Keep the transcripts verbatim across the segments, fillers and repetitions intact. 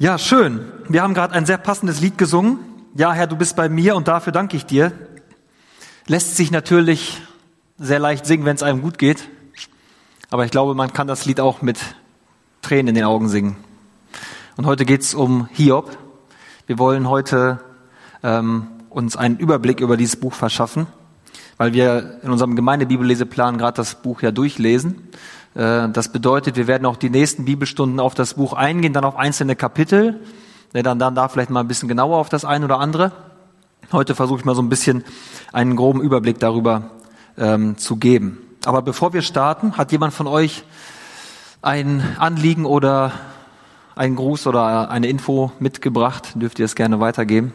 Ja, schön. Wir haben gerade ein sehr passendes Lied gesungen. Ja, Herr, du bist bei mir und dafür danke ich dir. Lässt sich natürlich sehr leicht singen, wenn es einem gut geht. Aber ich glaube, man kann das Lied auch mit Tränen in den Augen singen. Und heute geht es um Hiob. Wir wollen heute ähm, uns einen Überblick über dieses Buch verschaffen, weil wir in unserem Gemeindebibelleseplan gerade das Buch ja durchlesen. Äh, das bedeutet, wir werden auch die nächsten Bibelstunden auf das Buch eingehen, dann auf einzelne Kapitel. Ja, dann, dann da vielleicht mal ein bisschen genauer auf das eine oder andere. Heute versuche ich mal so ein bisschen einen groben Überblick darüber ähm, zu geben. Aber bevor wir starten, hat jemand von euch ein Anliegen oder einen Gruß oder eine Info mitgebracht? Dürft ihr es gerne weitergeben?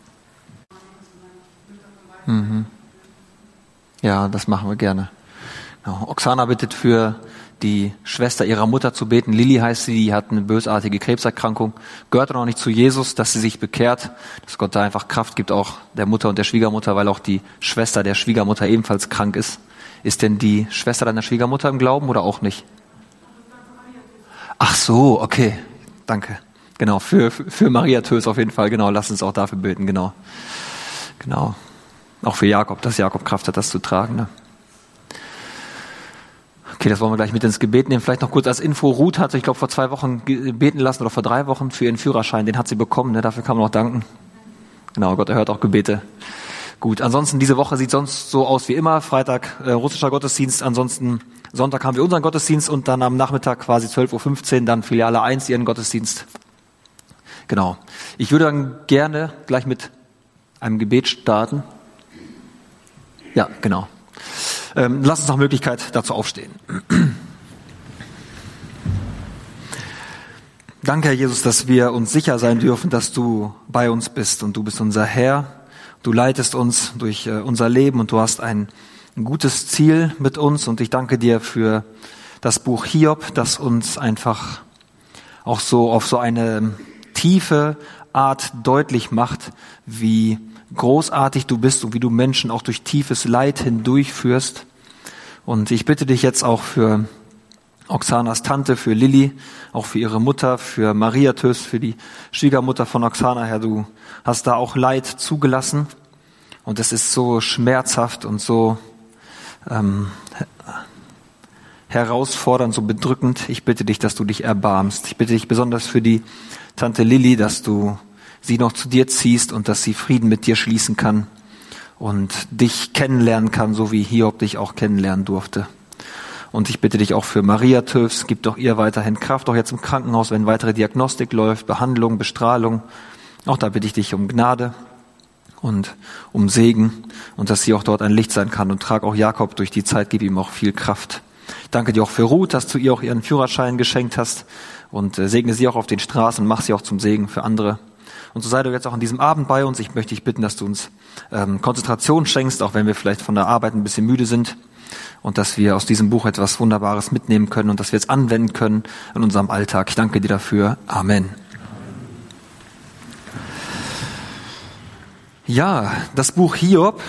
Mhm. Ja, das machen wir gerne. Genau. Oksana bittet für die Schwester ihrer Mutter zu beten. Lilly heißt sie, die hat eine bösartige Krebserkrankung, gehört noch nicht zu Jesus, dass sie sich bekehrt, dass Gott da einfach Kraft gibt, auch der Mutter und der Schwiegermutter, weil auch die Schwester der Schwiegermutter ebenfalls krank ist. Ist denn die Schwester deiner Schwiegermutter im Glauben oder auch nicht? Ach so, okay, danke. Genau, für, für Maria Tös auf jeden Fall, genau, lass uns auch dafür beten, genau. Genau, auch für Jakob, dass Jakob Kraft hat, das zu tragen, ne? Okay, das wollen wir gleich mit ins Gebet nehmen. Vielleicht noch kurz als Info. Ruth hatte, ich glaube, vor zwei Wochen beten lassen oder vor drei Wochen für ihren Führerschein. Den hat sie bekommen, ne? Dafür kann man auch danken. Genau, Gott erhört auch Gebete. Gut, ansonsten diese Woche sieht sonst so aus wie immer. Freitag äh, russischer Gottesdienst, ansonsten Sonntag haben wir unseren Gottesdienst und dann am Nachmittag quasi zwölf Uhr fünfzehn dann Filiale eins ihren Gottesdienst. Genau. Ich würde dann gerne gleich mit einem Gebet starten. Ja, genau. Ähm, lass uns nach Möglichkeit dazu aufstehen. Danke, Herr Jesus, dass wir uns sicher sein dürfen, dass du bei uns bist und du bist unser Herr. Du leitest uns durch äh, unser Leben und du hast ein, ein gutes Ziel mit uns und ich danke dir für das Buch Hiob, das uns einfach auch so auf so eine tiefe Art deutlich macht, wie großartig du bist und wie du Menschen auch durch tiefes Leid hindurchführst. Und ich bitte dich jetzt auch für Oksanas Tante, für Lilly, auch für ihre Mutter, für Maria Tös, für die Schwiegermutter von Oksana, Herr, du hast da auch Leid zugelassen. Und es ist so schmerzhaft und so ähm, herausfordernd, so bedrückend. Ich bitte dich, dass du dich erbarmst. Ich bitte dich besonders für die Tante Lilly, dass du sie noch zu dir ziehst und dass sie Frieden mit dir schließen kann und dich kennenlernen kann, so wie Hiob dich auch kennenlernen durfte. Und ich bitte dich auch für Maria Töfs, gib doch ihr weiterhin Kraft, auch jetzt im Krankenhaus, wenn weitere Diagnostik läuft, Behandlung, Bestrahlung. Auch da bitte ich dich um Gnade und um Segen und dass sie auch dort ein Licht sein kann. Und trag auch Jakob durch die Zeit, gib ihm auch viel Kraft. Ich danke dir auch für Ruth, dass du ihr auch ihren Führerschein geschenkt hast und äh, segne sie auch auf den Straßen und mach sie auch zum Segen für andere. Und so sei du jetzt auch an diesem Abend bei uns. Ich möchte dich bitten, dass du uns ähm, Konzentration schenkst, auch wenn wir vielleicht von der Arbeit ein bisschen müde sind. Und dass wir aus diesem Buch etwas Wunderbares mitnehmen können und dass wir es anwenden können in unserem Alltag. Ich danke dir dafür. Amen. Ja, das Buch Hiob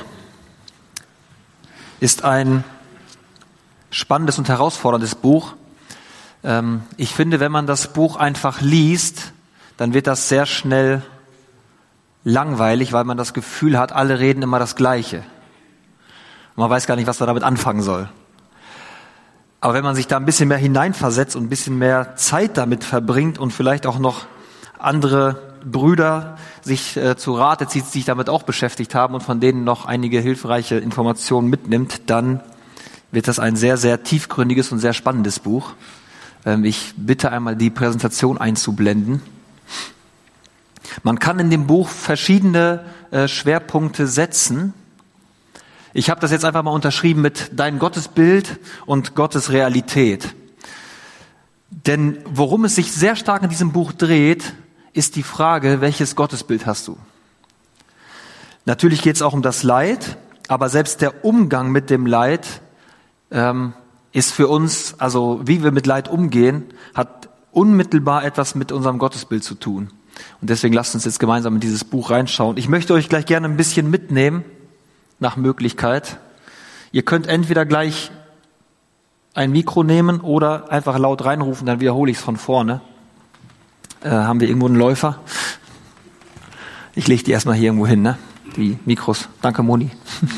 ist ein spannendes und herausforderndes Buch. Ähm, ich finde, wenn man das Buch einfach liest, dann wird das sehr schnell langweilig, weil man das Gefühl hat, alle reden immer das Gleiche. Man weiß gar nicht, was man damit anfangen soll. Aber wenn man sich da ein bisschen mehr hineinversetzt und ein bisschen mehr Zeit damit verbringt und vielleicht auch noch andere Brüder sich äh, zu Rate zieht, die sich damit auch beschäftigt haben und von denen noch einige hilfreiche Informationen mitnimmt, dann wird das ein sehr, sehr tiefgründiges und sehr spannendes Buch. Ähm, ich bitte einmal die Präsentation einzublenden. Man kann in dem Buch verschiedene äh, Schwerpunkte setzen. Ich habe das jetzt einfach mal unterschrieben mit dein Gottesbild und Gottes Realität. Denn worum es sich sehr stark in diesem Buch dreht, ist die Frage, welches Gottesbild hast du? Natürlich geht es auch um das Leid, aber selbst der Umgang mit dem Leid ähm, ist für uns, also wie wir mit Leid umgehen, hat unmittelbar etwas mit unserem Gottesbild zu tun. Und deswegen lasst uns jetzt gemeinsam in dieses Buch reinschauen. Ich möchte euch gleich gerne ein bisschen mitnehmen, nach Möglichkeit. Ihr könnt entweder gleich ein Mikro nehmen oder einfach laut reinrufen, dann wiederhole ich es von vorne. Äh, haben wir irgendwo einen Läufer? Ich lege die erstmal hier irgendwo hin, ne? Die Mikros. Danke, Moni.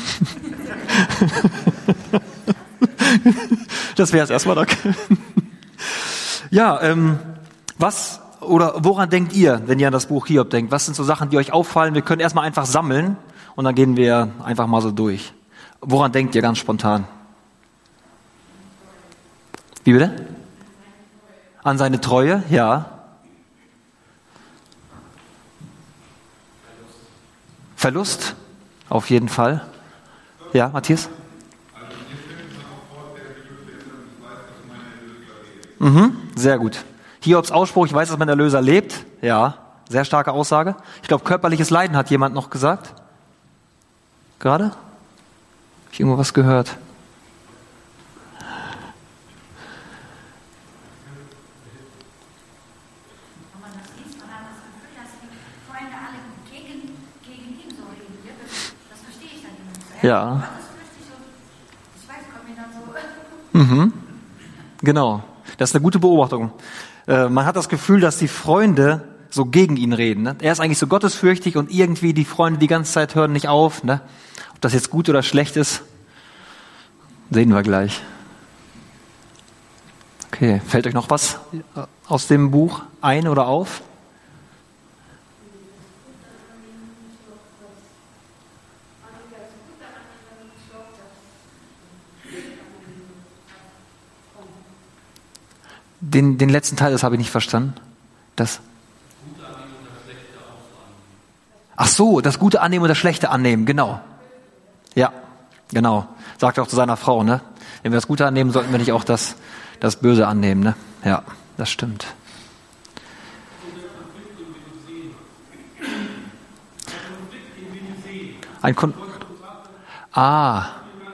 Das wäre es erstmal, danke. Ja, ähm, was oder woran denkt ihr, wenn ihr an das Buch Hiob denkt? Was sind so Sachen, die euch auffallen? Wir können erstmal einfach sammeln und dann gehen wir einfach mal so durch. Woran denkt ihr ganz spontan? Wie bitte? An seine Treue, ja. Verlust, auf jeden Fall. Ja, Matthias? Mhm, sehr gut. Hiobs Ausspruch, ich weiß, dass mein Erlöser lebt. Ja, sehr starke Aussage. Ich glaube, körperliches Leiden hat jemand noch gesagt. Gerade? Habe ich irgendwo was gehört? Ja. Mhm. Genau. Das ist eine gute Beobachtung. Äh, man hat das Gefühl, dass die Freunde so gegen ihn reden. Ne? Er ist eigentlich so gottesfürchtig und irgendwie die Freunde die ganze Zeit hören nicht auf. Ne? Ob das jetzt gut oder schlecht ist, sehen wir gleich. Okay, fällt euch noch was aus dem Buch ein oder auf? Den, den letzten Teil, das habe ich nicht verstanden. Das. Ach so, das Gute annehmen und das Schlechte annehmen, genau. Ja, genau. Sagt er auch zu seiner Frau, ne? Wenn wir das Gute annehmen, sollten wir nicht auch das, das Böse annehmen, ne? Ja, das stimmt. Ein Kon Ah.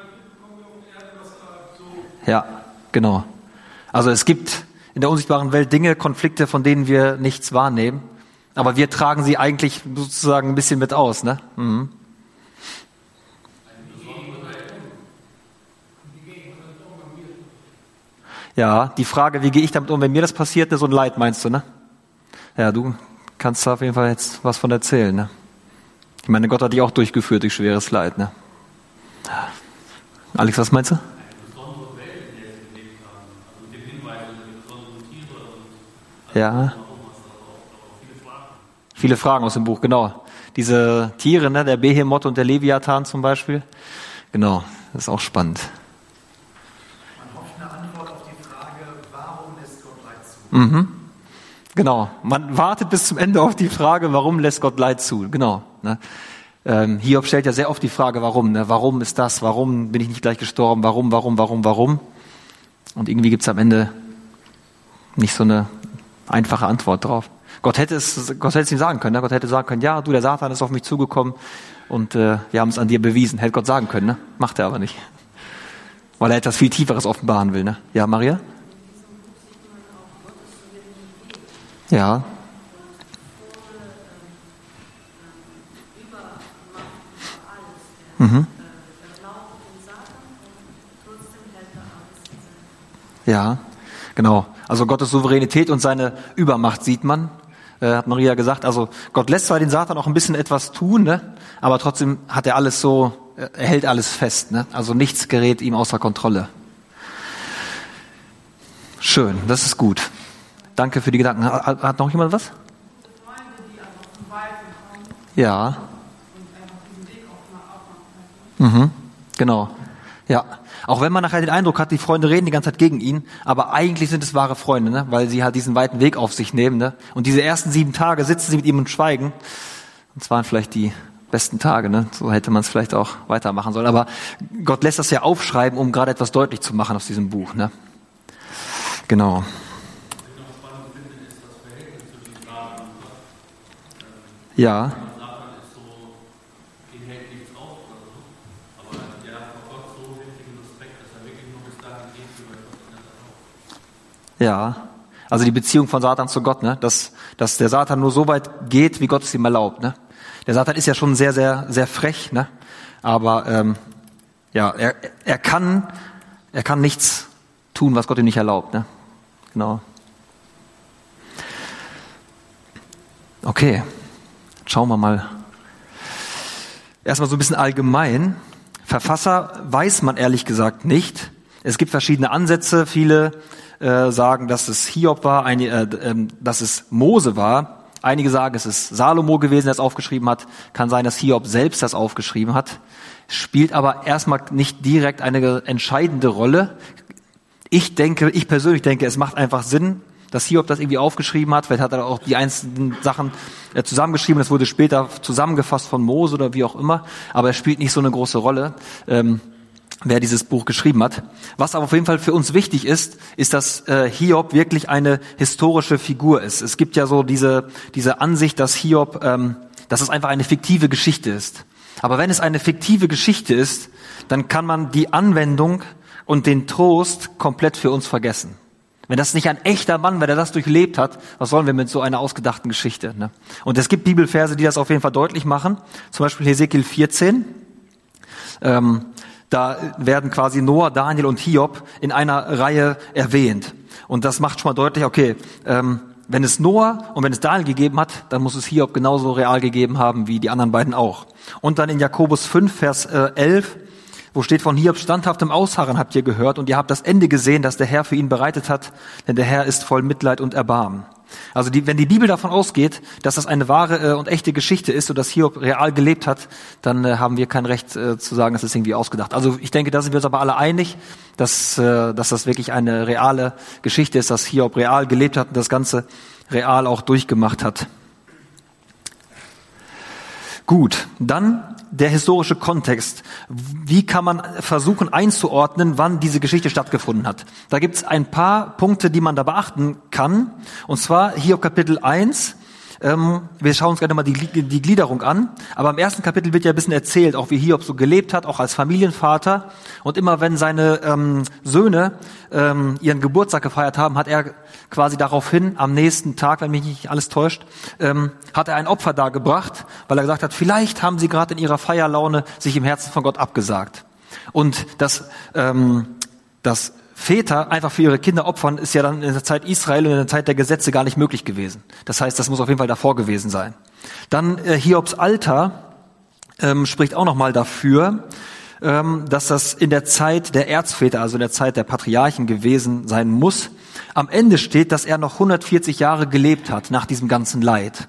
Ja, genau. Also es gibt in der unsichtbaren Welt Dinge, Konflikte, von denen wir nichts wahrnehmen. Aber wir tragen sie eigentlich sozusagen ein bisschen mit aus, ne? Mhm. Ja, die Frage, wie gehe ich damit um, wenn mir das passiert, ne, so ein Leid meinst du, ne? Ja, du kannst da auf jeden Fall jetzt was von erzählen, ne? Ich meine, Gott hat dich auch durchgeführt durch schweres Leid, ne? Alex, was meinst du? Ja. Viele Fragen aus dem Buch, genau. Diese Tiere, ne, der Behemoth und der Leviathan zum Beispiel. Genau, das ist auch spannend. Man hofft eine Antwort auf die Frage, warum lässt Gott Leid zu? Mhm. Genau, man wartet bis zum Ende auf die Frage, warum lässt Gott Leid zu? Genau. Ne? Ähm, Hiob stellt ja sehr oft die Frage, warum? Ne? Warum ist das? Warum bin ich nicht gleich gestorben? Warum, warum, warum, warum? Und irgendwie gibt es am Ende nicht so eine einfache Antwort drauf. Gott hätte es, Gott hätte es ihm sagen können. Ne? Gott hätte sagen können, ja, du, der Satan ist auf mich zugekommen und äh, wir haben es an dir bewiesen. Hätte Gott sagen können, ne? Macht er aber nicht. Weil er etwas viel Tieferes offenbaren will. Ne? Ja, Maria? Ja. Mhm. Ja, genau. Also Gottes Souveränität und seine Übermacht sieht man, äh, hat Maria gesagt. Also Gott lässt zwar den Satan auch ein bisschen etwas tun, ne? Aber trotzdem hat er alles so, er hält alles fest. Ne? Also nichts gerät ihm außer Kontrolle. Schön, das ist gut. Danke für die Gedanken. Hat, hat noch jemand was? Ja. Mhm, genau. Ja. Auch wenn man nachher den Eindruck hat, die Freunde reden die ganze Zeit gegen ihn, aber eigentlich sind es wahre Freunde, ne? Weil sie halt diesen weiten Weg auf sich nehmen. Ne? Und diese ersten sieben Tage sitzen sie mit ihm und schweigen. Und es waren vielleicht die besten Tage. Ne? So hätte man es vielleicht auch weitermachen sollen. Aber Gott lässt das ja aufschreiben, um gerade etwas deutlich zu machen aus diesem Buch. Ne? Genau. Ja. Ja, also die Beziehung von Satan zu Gott, ne, dass, dass der Satan nur so weit geht, wie Gott es ihm erlaubt, ne. Der Satan ist ja schon sehr, sehr, sehr frech, ne, aber ähm, ja, er, er kann, er kann nichts tun, was Gott ihm nicht erlaubt, ne, genau. Okay, schauen wir mal. Erstmal so ein bisschen allgemein. Verfasser weiß man ehrlich gesagt nicht. Es gibt verschiedene Ansätze. Viele äh, sagen, dass es Hiob war, eine, äh, äh, dass es Mose war. Einige sagen, es ist Salomo gewesen, der es aufgeschrieben hat. Kann sein, dass Hiob selbst das aufgeschrieben hat. Spielt aber erstmal nicht direkt eine entscheidende Rolle. Ich denke, ich persönlich denke, es macht einfach Sinn, dass Hiob das irgendwie aufgeschrieben hat. Vielleicht hat er auch die einzelnen Sachen äh, zusammengeschrieben. Das wurde später zusammengefasst von Mose oder wie auch immer. Aber es spielt nicht so eine große Rolle, ähm, wer dieses Buch geschrieben hat. Was aber auf jeden Fall für uns wichtig ist, ist, dass äh, Hiob wirklich eine historische Figur ist. Es gibt ja so diese diese Ansicht, dass Hiob, ähm, dass es einfach eine fiktive Geschichte ist. Aber wenn es eine fiktive Geschichte ist, dann kann man die Anwendung und den Trost komplett für uns vergessen. Wenn das nicht ein echter Mann, wenn er das durchlebt hat, was sollen wir mit so einer ausgedachten Geschichte? Ne? Und es gibt Bibelverse, die das auf jeden Fall deutlich machen. Zum Beispiel Hesekiel vierzehn. Ähm, da werden quasi Noah, Daniel und Hiob in einer Reihe erwähnt. Und das macht schon mal deutlich, okay, ähm, wenn es Noah und wenn es Daniel gegeben hat, dann muss es Hiob genauso real gegeben haben wie die anderen beiden auch. Und dann in Jakobus fünf, Vers äh, elf, wo steht, von Hiobs standhaftem Ausharren habt ihr gehört und ihr habt das Ende gesehen, das der Herr für ihn bereitet hat, denn der Herr ist voll Mitleid und Erbarmen. Also die, wenn die Bibel davon ausgeht, dass das eine wahre äh, und echte Geschichte ist und dass Hiob real gelebt hat, dann äh, haben wir kein Recht äh, zu sagen, dass das irgendwie ausgedacht. Also ich denke, da sind wir uns aber alle einig, dass, äh, dass das wirklich eine reale Geschichte ist, dass Hiob real gelebt hat und das Ganze real auch durchgemacht hat. Gut, dann der historische Kontext. Wie kann man versuchen einzuordnen, wann diese Geschichte stattgefunden hat? Da gibt es ein paar Punkte, die man da beachten kann. Und zwar Hiob Kapitel eins. Ähm, wir schauen uns gleich mal die, die Gliederung an. Aber im ersten Kapitel wird ja ein bisschen erzählt, auch wie Hiob so gelebt hat, auch als Familienvater. Und immer wenn seine ähm, Söhne ähm, ihren Geburtstag gefeiert haben, hat er quasi daraufhin am nächsten Tag, wenn mich nicht alles täuscht, ähm, hat er ein Opfer dargebracht, weil er gesagt hat, vielleicht haben sie gerade in ihrer Feierlaune sich im Herzen von Gott abgesagt. Und das, ähm, das Väter einfach für ihre Kinder opfern, ist ja dann in der Zeit Israel und in der Zeit der Gesetze gar nicht möglich gewesen. Das heißt, das muss auf jeden Fall davor gewesen sein. Dann äh, Hiobs Alter ähm, spricht auch nochmal dafür, ähm, dass das in der Zeit der Erzväter, also in der Zeit der Patriarchen gewesen sein muss. Am Ende steht, dass er noch hundertvierzig Jahre gelebt hat nach diesem ganzen Leid.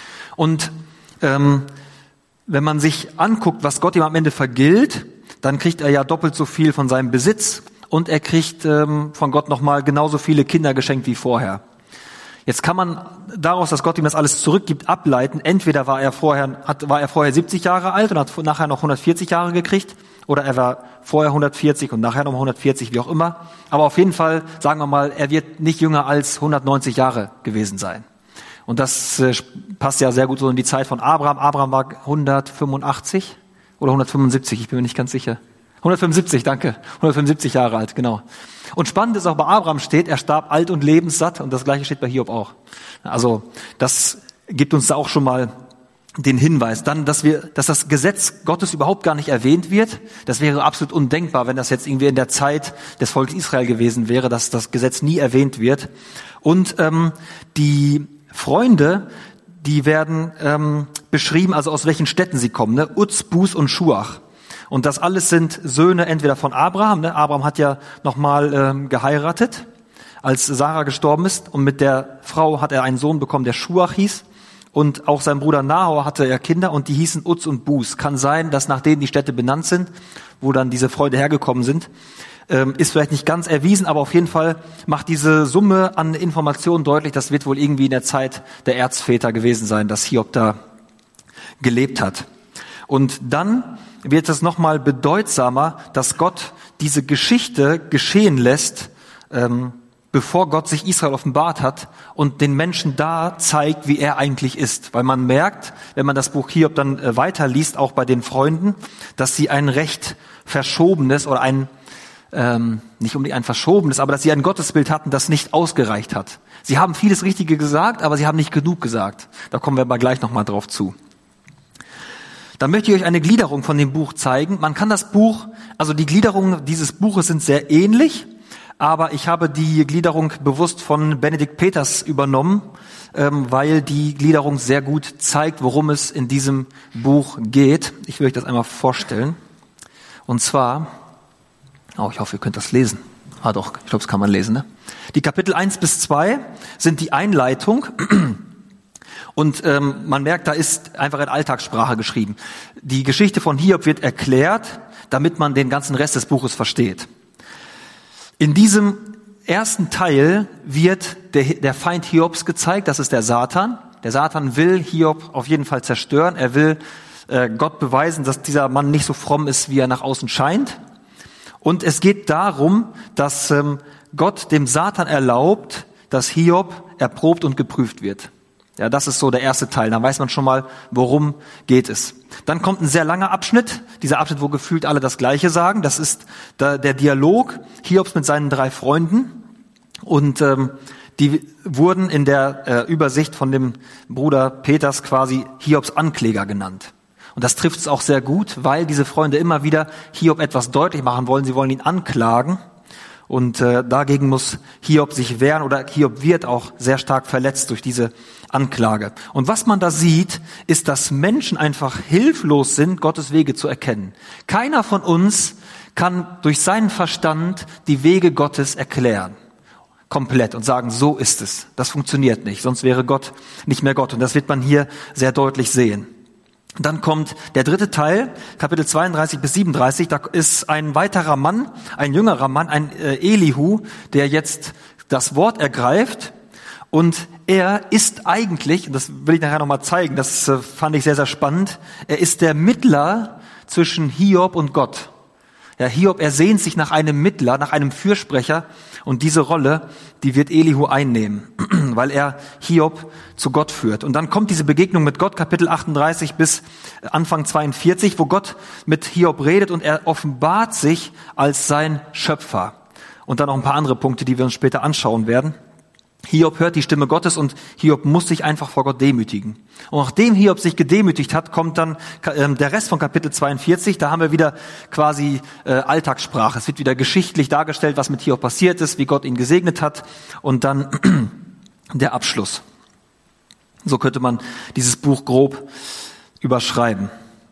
Und ähm, wenn man sich anguckt, was Gott ihm am Ende vergilt, dann kriegt er ja doppelt so viel von seinem Besitz. Und er kriegt ähm, von Gott nochmal genauso viele Kinder geschenkt wie vorher. Jetzt kann man daraus, dass Gott ihm das alles zurückgibt, ableiten. Entweder war er vorher, hat, war er vorher siebzig Jahre alt und hat nachher noch hundertvierzig Jahre gekriegt. Oder er war vorher hundertvierzig und nachher noch hundertvierzig, wie auch immer. Aber auf jeden Fall, sagen wir mal, er wird nicht jünger als hundertneunzig Jahre gewesen sein. Und das äh, passt ja sehr gut so in die Zeit von Abraham. Abraham war hundertfünfundachtzig oder hundertfünfundsiebzig, ich bin mir nicht ganz sicher. hundertfünfundsiebzig, danke. hundertfünfundsiebzig Jahre alt, genau. Und spannend ist auch, bei Abraham steht, er starb alt und lebenssatt, und das Gleiche steht bei Hiob auch. Also, das gibt uns da auch schon mal den Hinweis. Dann, dass wir, dass das Gesetz Gottes überhaupt gar nicht erwähnt wird. Das wäre absolut undenkbar, wenn das jetzt irgendwie in der Zeit des Volkes Israel gewesen wäre, dass das Gesetz nie erwähnt wird. Und ähm, die Freunde, die werden ähm, beschrieben, also aus welchen Städten sie kommen, ne? Uz, Bus und Schuach. Und das alles sind Söhne entweder von Abraham, ne? Abraham hat ja nochmal ähm, geheiratet, als Sarah gestorben ist. Und mit der Frau hat er einen Sohn bekommen, der Schuach hieß. Und auch sein Bruder Nahor hatte er Kinder, und die hießen Uz und Bus. Kann sein, dass nach denen die Städte benannt sind, wo dann diese Freunde hergekommen sind. Ähm, ist vielleicht nicht ganz erwiesen, aber auf jeden Fall macht diese Summe an Informationen deutlich, das wird wohl irgendwie in der Zeit der Erzväter gewesen sein, dass Hiob da gelebt hat. Und dann wird es nochmal bedeutsamer, dass Gott diese Geschichte geschehen lässt, ähm, bevor Gott sich Israel offenbart hat und den Menschen da zeigt, wie er eigentlich ist. Weil man merkt, wenn man das Buch Hiob dann äh, weiterliest, auch bei den Freunden, dass sie ein recht verschobenes oder ein, ähm, nicht unbedingt ein verschobenes, aber dass sie ein Gottesbild hatten, das nicht ausgereicht hat. Sie haben vieles Richtige gesagt, aber sie haben nicht genug gesagt. Da kommen wir aber gleich nochmal drauf zu. Dann möchte ich euch eine Gliederung von dem Buch zeigen. Man kann das Buch, also die Gliederungen dieses Buches sind sehr ähnlich, aber ich habe die Gliederung bewusst von Benedikt Peters übernommen, ähm, weil die Gliederung sehr gut zeigt, worum es in diesem Buch geht. Ich will euch das einmal vorstellen. Und zwar, oh, ich hoffe, ihr könnt das lesen. Ah doch, ich glaube, das kann man lesen, ne? Die Kapitel eins bis zwei sind die Einleitung. Und ähm, man merkt, da ist einfach in Alltagssprache geschrieben. Die Geschichte von Hiob wird erklärt, damit man den ganzen Rest des Buches versteht. In diesem ersten Teil wird der, der Feind Hiobs gezeigt, das ist der Satan. Der Satan will Hiob auf jeden Fall zerstören. Er will äh, Gott beweisen, dass dieser Mann nicht so fromm ist, wie er nach außen scheint. Und es geht darum, dass ähm, Gott dem Satan erlaubt, dass Hiob erprobt und geprüft wird. Ja, das ist so der erste Teil. Dann weiß man schon mal, worum geht es. Dann kommt ein sehr langer Abschnitt. Dieser Abschnitt, wo gefühlt alle das Gleiche sagen. Das ist der, der Dialog Hiobs mit seinen drei Freunden. Und ähm, die wurden in der äh, Übersicht von dem Bruder Peters quasi Hiobs Ankläger genannt. Und das trifft es auch sehr gut, weil diese Freunde immer wieder Hiob etwas deutlich machen wollen. Sie wollen ihn anklagen. Und äh, dagegen muss Hiob sich wehren oder Hiob wird auch sehr stark verletzt durch diese Anklage. Und was man da sieht, ist, dass Menschen einfach hilflos sind, Gottes Wege zu erkennen. Keiner von uns kann durch seinen Verstand die Wege Gottes erklären. Komplett und sagen, so ist es. Das funktioniert nicht, sonst wäre Gott nicht mehr Gott. Und das wird man hier sehr deutlich sehen. Dann kommt der dritte Teil, Kapitel zweiunddreißig bis siebenunddreißig. Da ist ein weiterer Mann, ein jüngerer Mann, ein äh, Elihu, der jetzt das Wort ergreift. Und er ist eigentlich, und das will ich nachher nochmal zeigen, das äh, fand ich sehr, sehr spannend, er ist der Mittler zwischen Hiob und Gott. Ja, Hiob ersehnt sich nach einem Mittler, nach einem Fürsprecher. Und diese Rolle, die wird Elihu einnehmen, weil er Hiob zu Gott führt. Und dann kommt diese Begegnung mit Gott, Kapitel achtunddreißig bis Anfang zweiundvierzig, wo Gott mit Hiob redet und er offenbart sich als sein Schöpfer. Und dann noch ein paar andere Punkte, die wir uns später anschauen werden. Hiob hört die Stimme Gottes und Hiob muss sich einfach vor Gott demütigen. Und nachdem Hiob sich gedemütigt hat, kommt dann äh, der Rest von Kapitel zweiundvierzig. Da haben wir wieder quasi äh, Alltagssprache. Es wird wieder geschichtlich dargestellt, was mit Hiob passiert ist, wie Gott ihn gesegnet hat. Und dann der Abschluss. So könnte man dieses Buch grob überschreiben.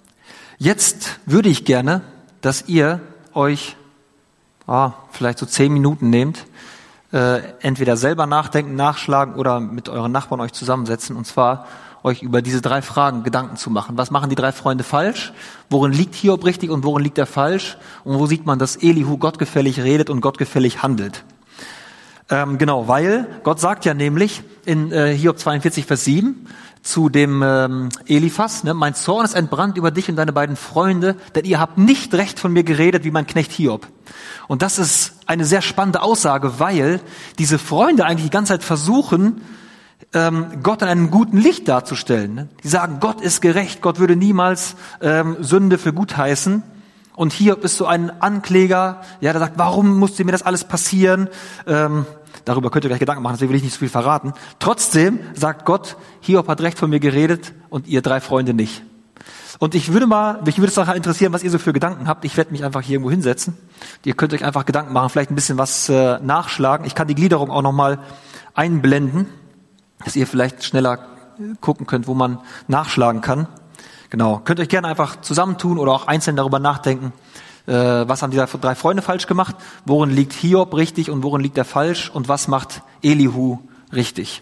Jetzt würde ich gerne, dass ihr euch ah, vielleicht so zehn Minuten nehmt, Äh, entweder selber nachdenken, nachschlagen oder mit euren Nachbarn euch zusammensetzen und zwar euch über diese drei Fragen Gedanken zu machen. Was machen die drei Freunde falsch? Worin liegt Hiob richtig und worin liegt er falsch? Und wo sieht man, dass Elihu gottgefällig redet und gottgefällig handelt? Ähm, genau, weil Gott sagt ja nämlich in äh, Hiob zweiundvierzig, Vers sieben zu dem ähm, Eliphas, ne, mein Zorn ist entbrannt über dich und deine beiden Freunde, denn ihr habt nicht recht von mir geredet wie mein Knecht Hiob. Und das ist eine sehr spannende Aussage, weil diese Freunde eigentlich die ganze Zeit versuchen, ähm, Gott in einem guten Licht darzustellen. Ne? Die sagen, Gott ist gerecht, Gott würde niemals ähm, Sünde für gut heißen. Und Hiob ist so ein Ankläger, ja, der sagt, warum musste mir das alles passieren? Ähm, darüber könnt ihr gleich Gedanken machen, deswegen will ich nicht so viel verraten. Trotzdem sagt Gott, Hiob hat recht von mir geredet und ihr drei Freunde nicht. Und ich würde mal, mich würde es nachher interessieren, was ihr so für Gedanken habt. Ich werde mich einfach hier irgendwo hinsetzen. Ihr könnt euch einfach Gedanken machen, vielleicht ein bisschen was äh, nachschlagen. Ich kann die Gliederung auch nochmal einblenden, dass ihr vielleicht schneller gucken könnt, wo man nachschlagen kann. Genau. Könnt euch gerne einfach zusammentun oder auch einzeln darüber nachdenken, äh, was haben die drei Freunde falsch gemacht, worin liegt Hiob richtig und worin liegt er falsch und was macht Elihu richtig.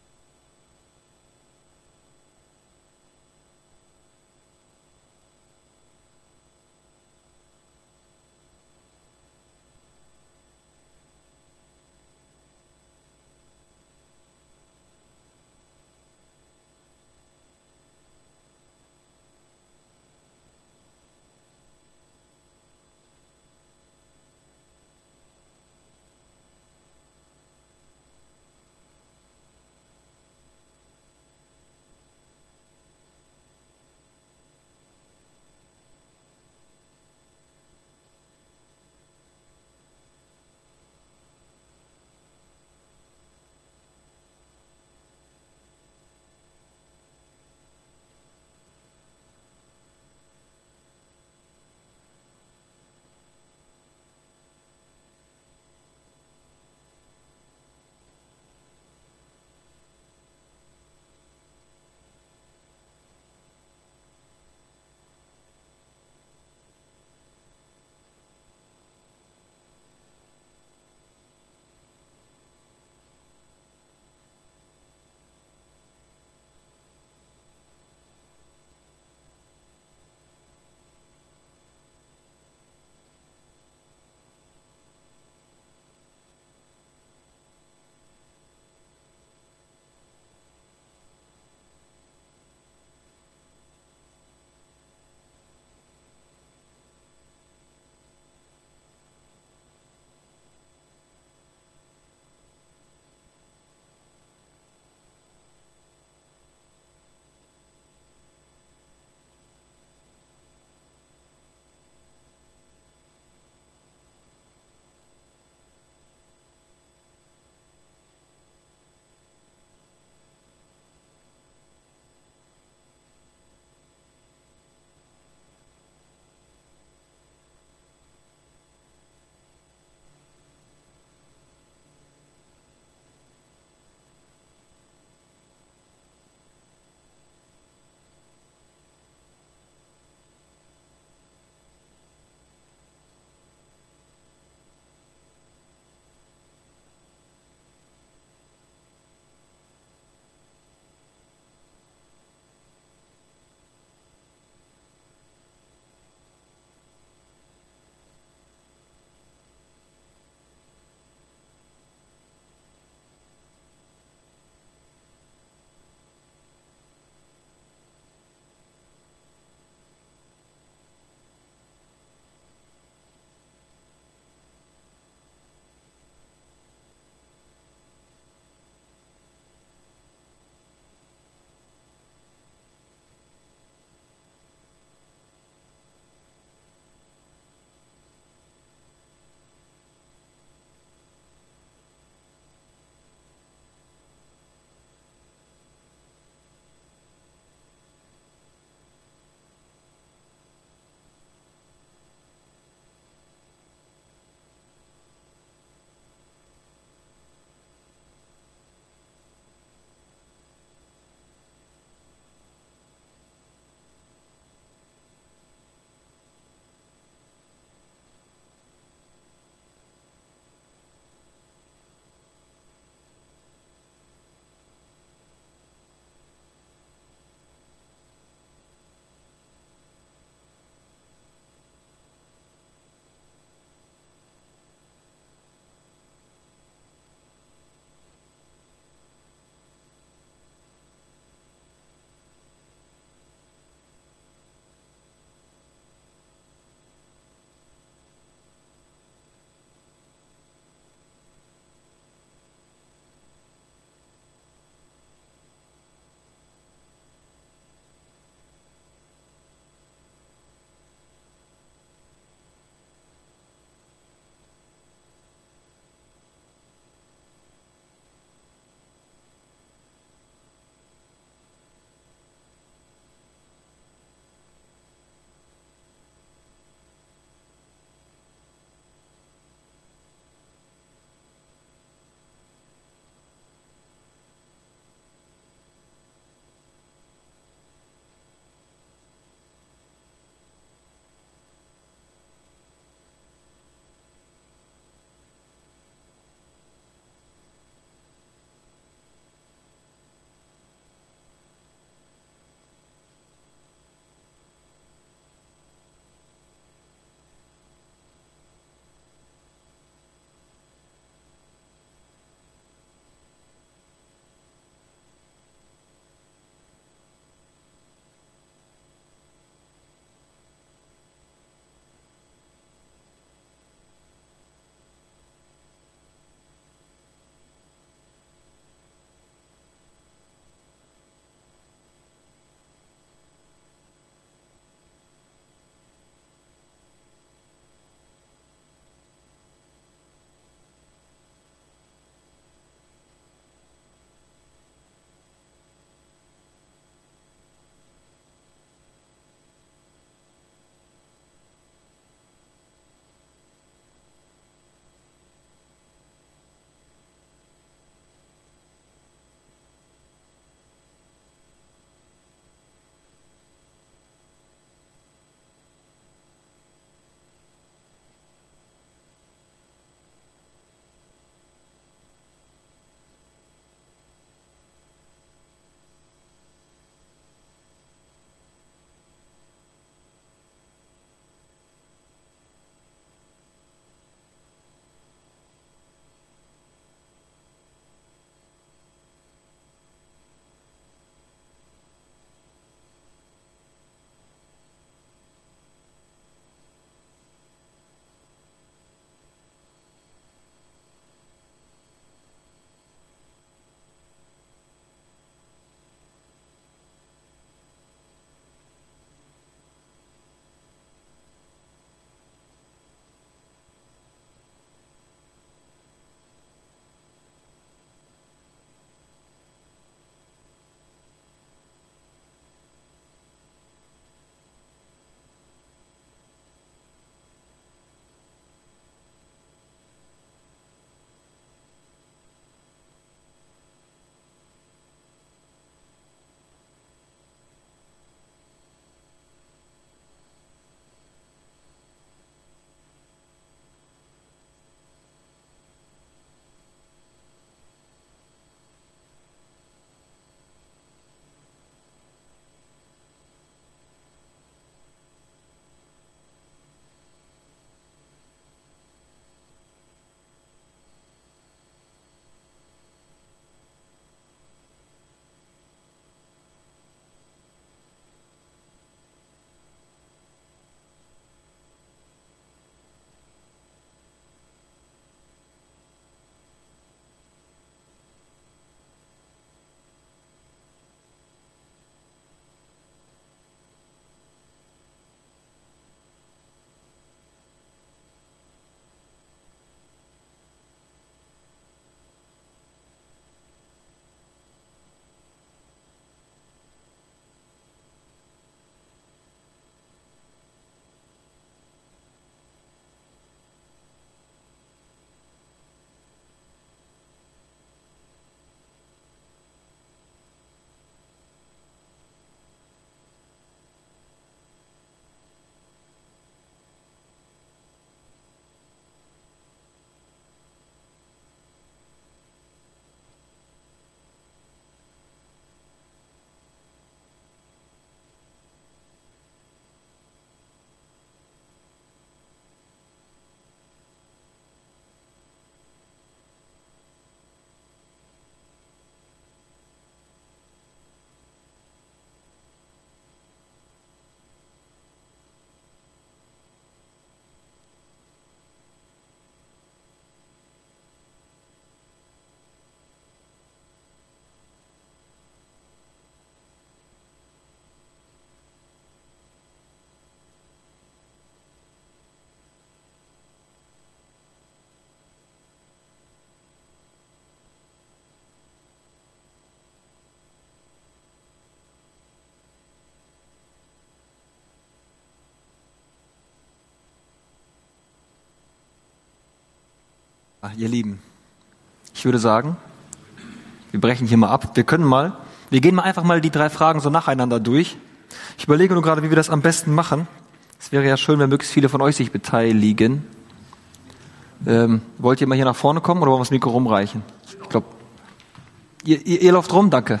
Ihr Lieben, ich würde sagen, wir brechen hier mal ab. Wir können mal, wir gehen mal einfach mal die drei Fragen so nacheinander durch. Ich überlege nur gerade, wie wir das am besten machen. Es wäre ja schön, wenn möglichst viele von euch sich beteiligen. Ähm, wollt ihr mal hier nach vorne kommen oder wollen wir das Mikro rumreichen? Ich glaube, ihr, ihr, ihr lauft rum, danke.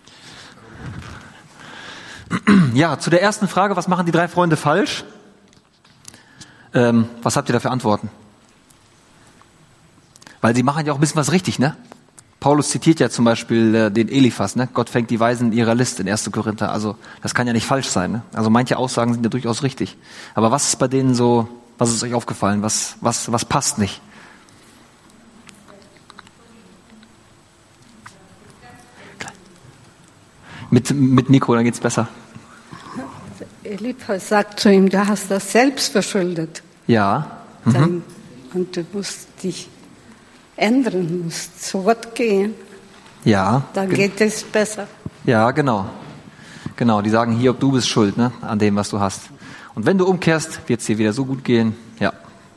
Ja, zu der ersten Frage, was machen die drei Freunde falsch? Ähm, was habt ihr da für Antworten? Weil sie machen ja auch ein bisschen was richtig, ne? Paulus zitiert ja zum Beispiel äh, den Eliphas, ne? Gott fängt die Weisen in ihrer List in erster Korinther. Also das kann ja nicht falsch sein, ne? Also manche Aussagen sind ja durchaus richtig. Aber was ist bei denen so, was ist euch aufgefallen? Was, was, was passt nicht? Mit, mit Nico, dann geht's besser. Eliphas sagt zu ihm, du hast das selbst verschuldet. Ja. Mhm. Dann, und du musst dich ändern, musst zu Gott gehen. Ja. Dann geht es besser. Ja, genau. Genau, die sagen, Hiob, du bist schuld, ne, an dem, was du hast. Und wenn du umkehrst, wird es dir wieder so gut gehen. Ja.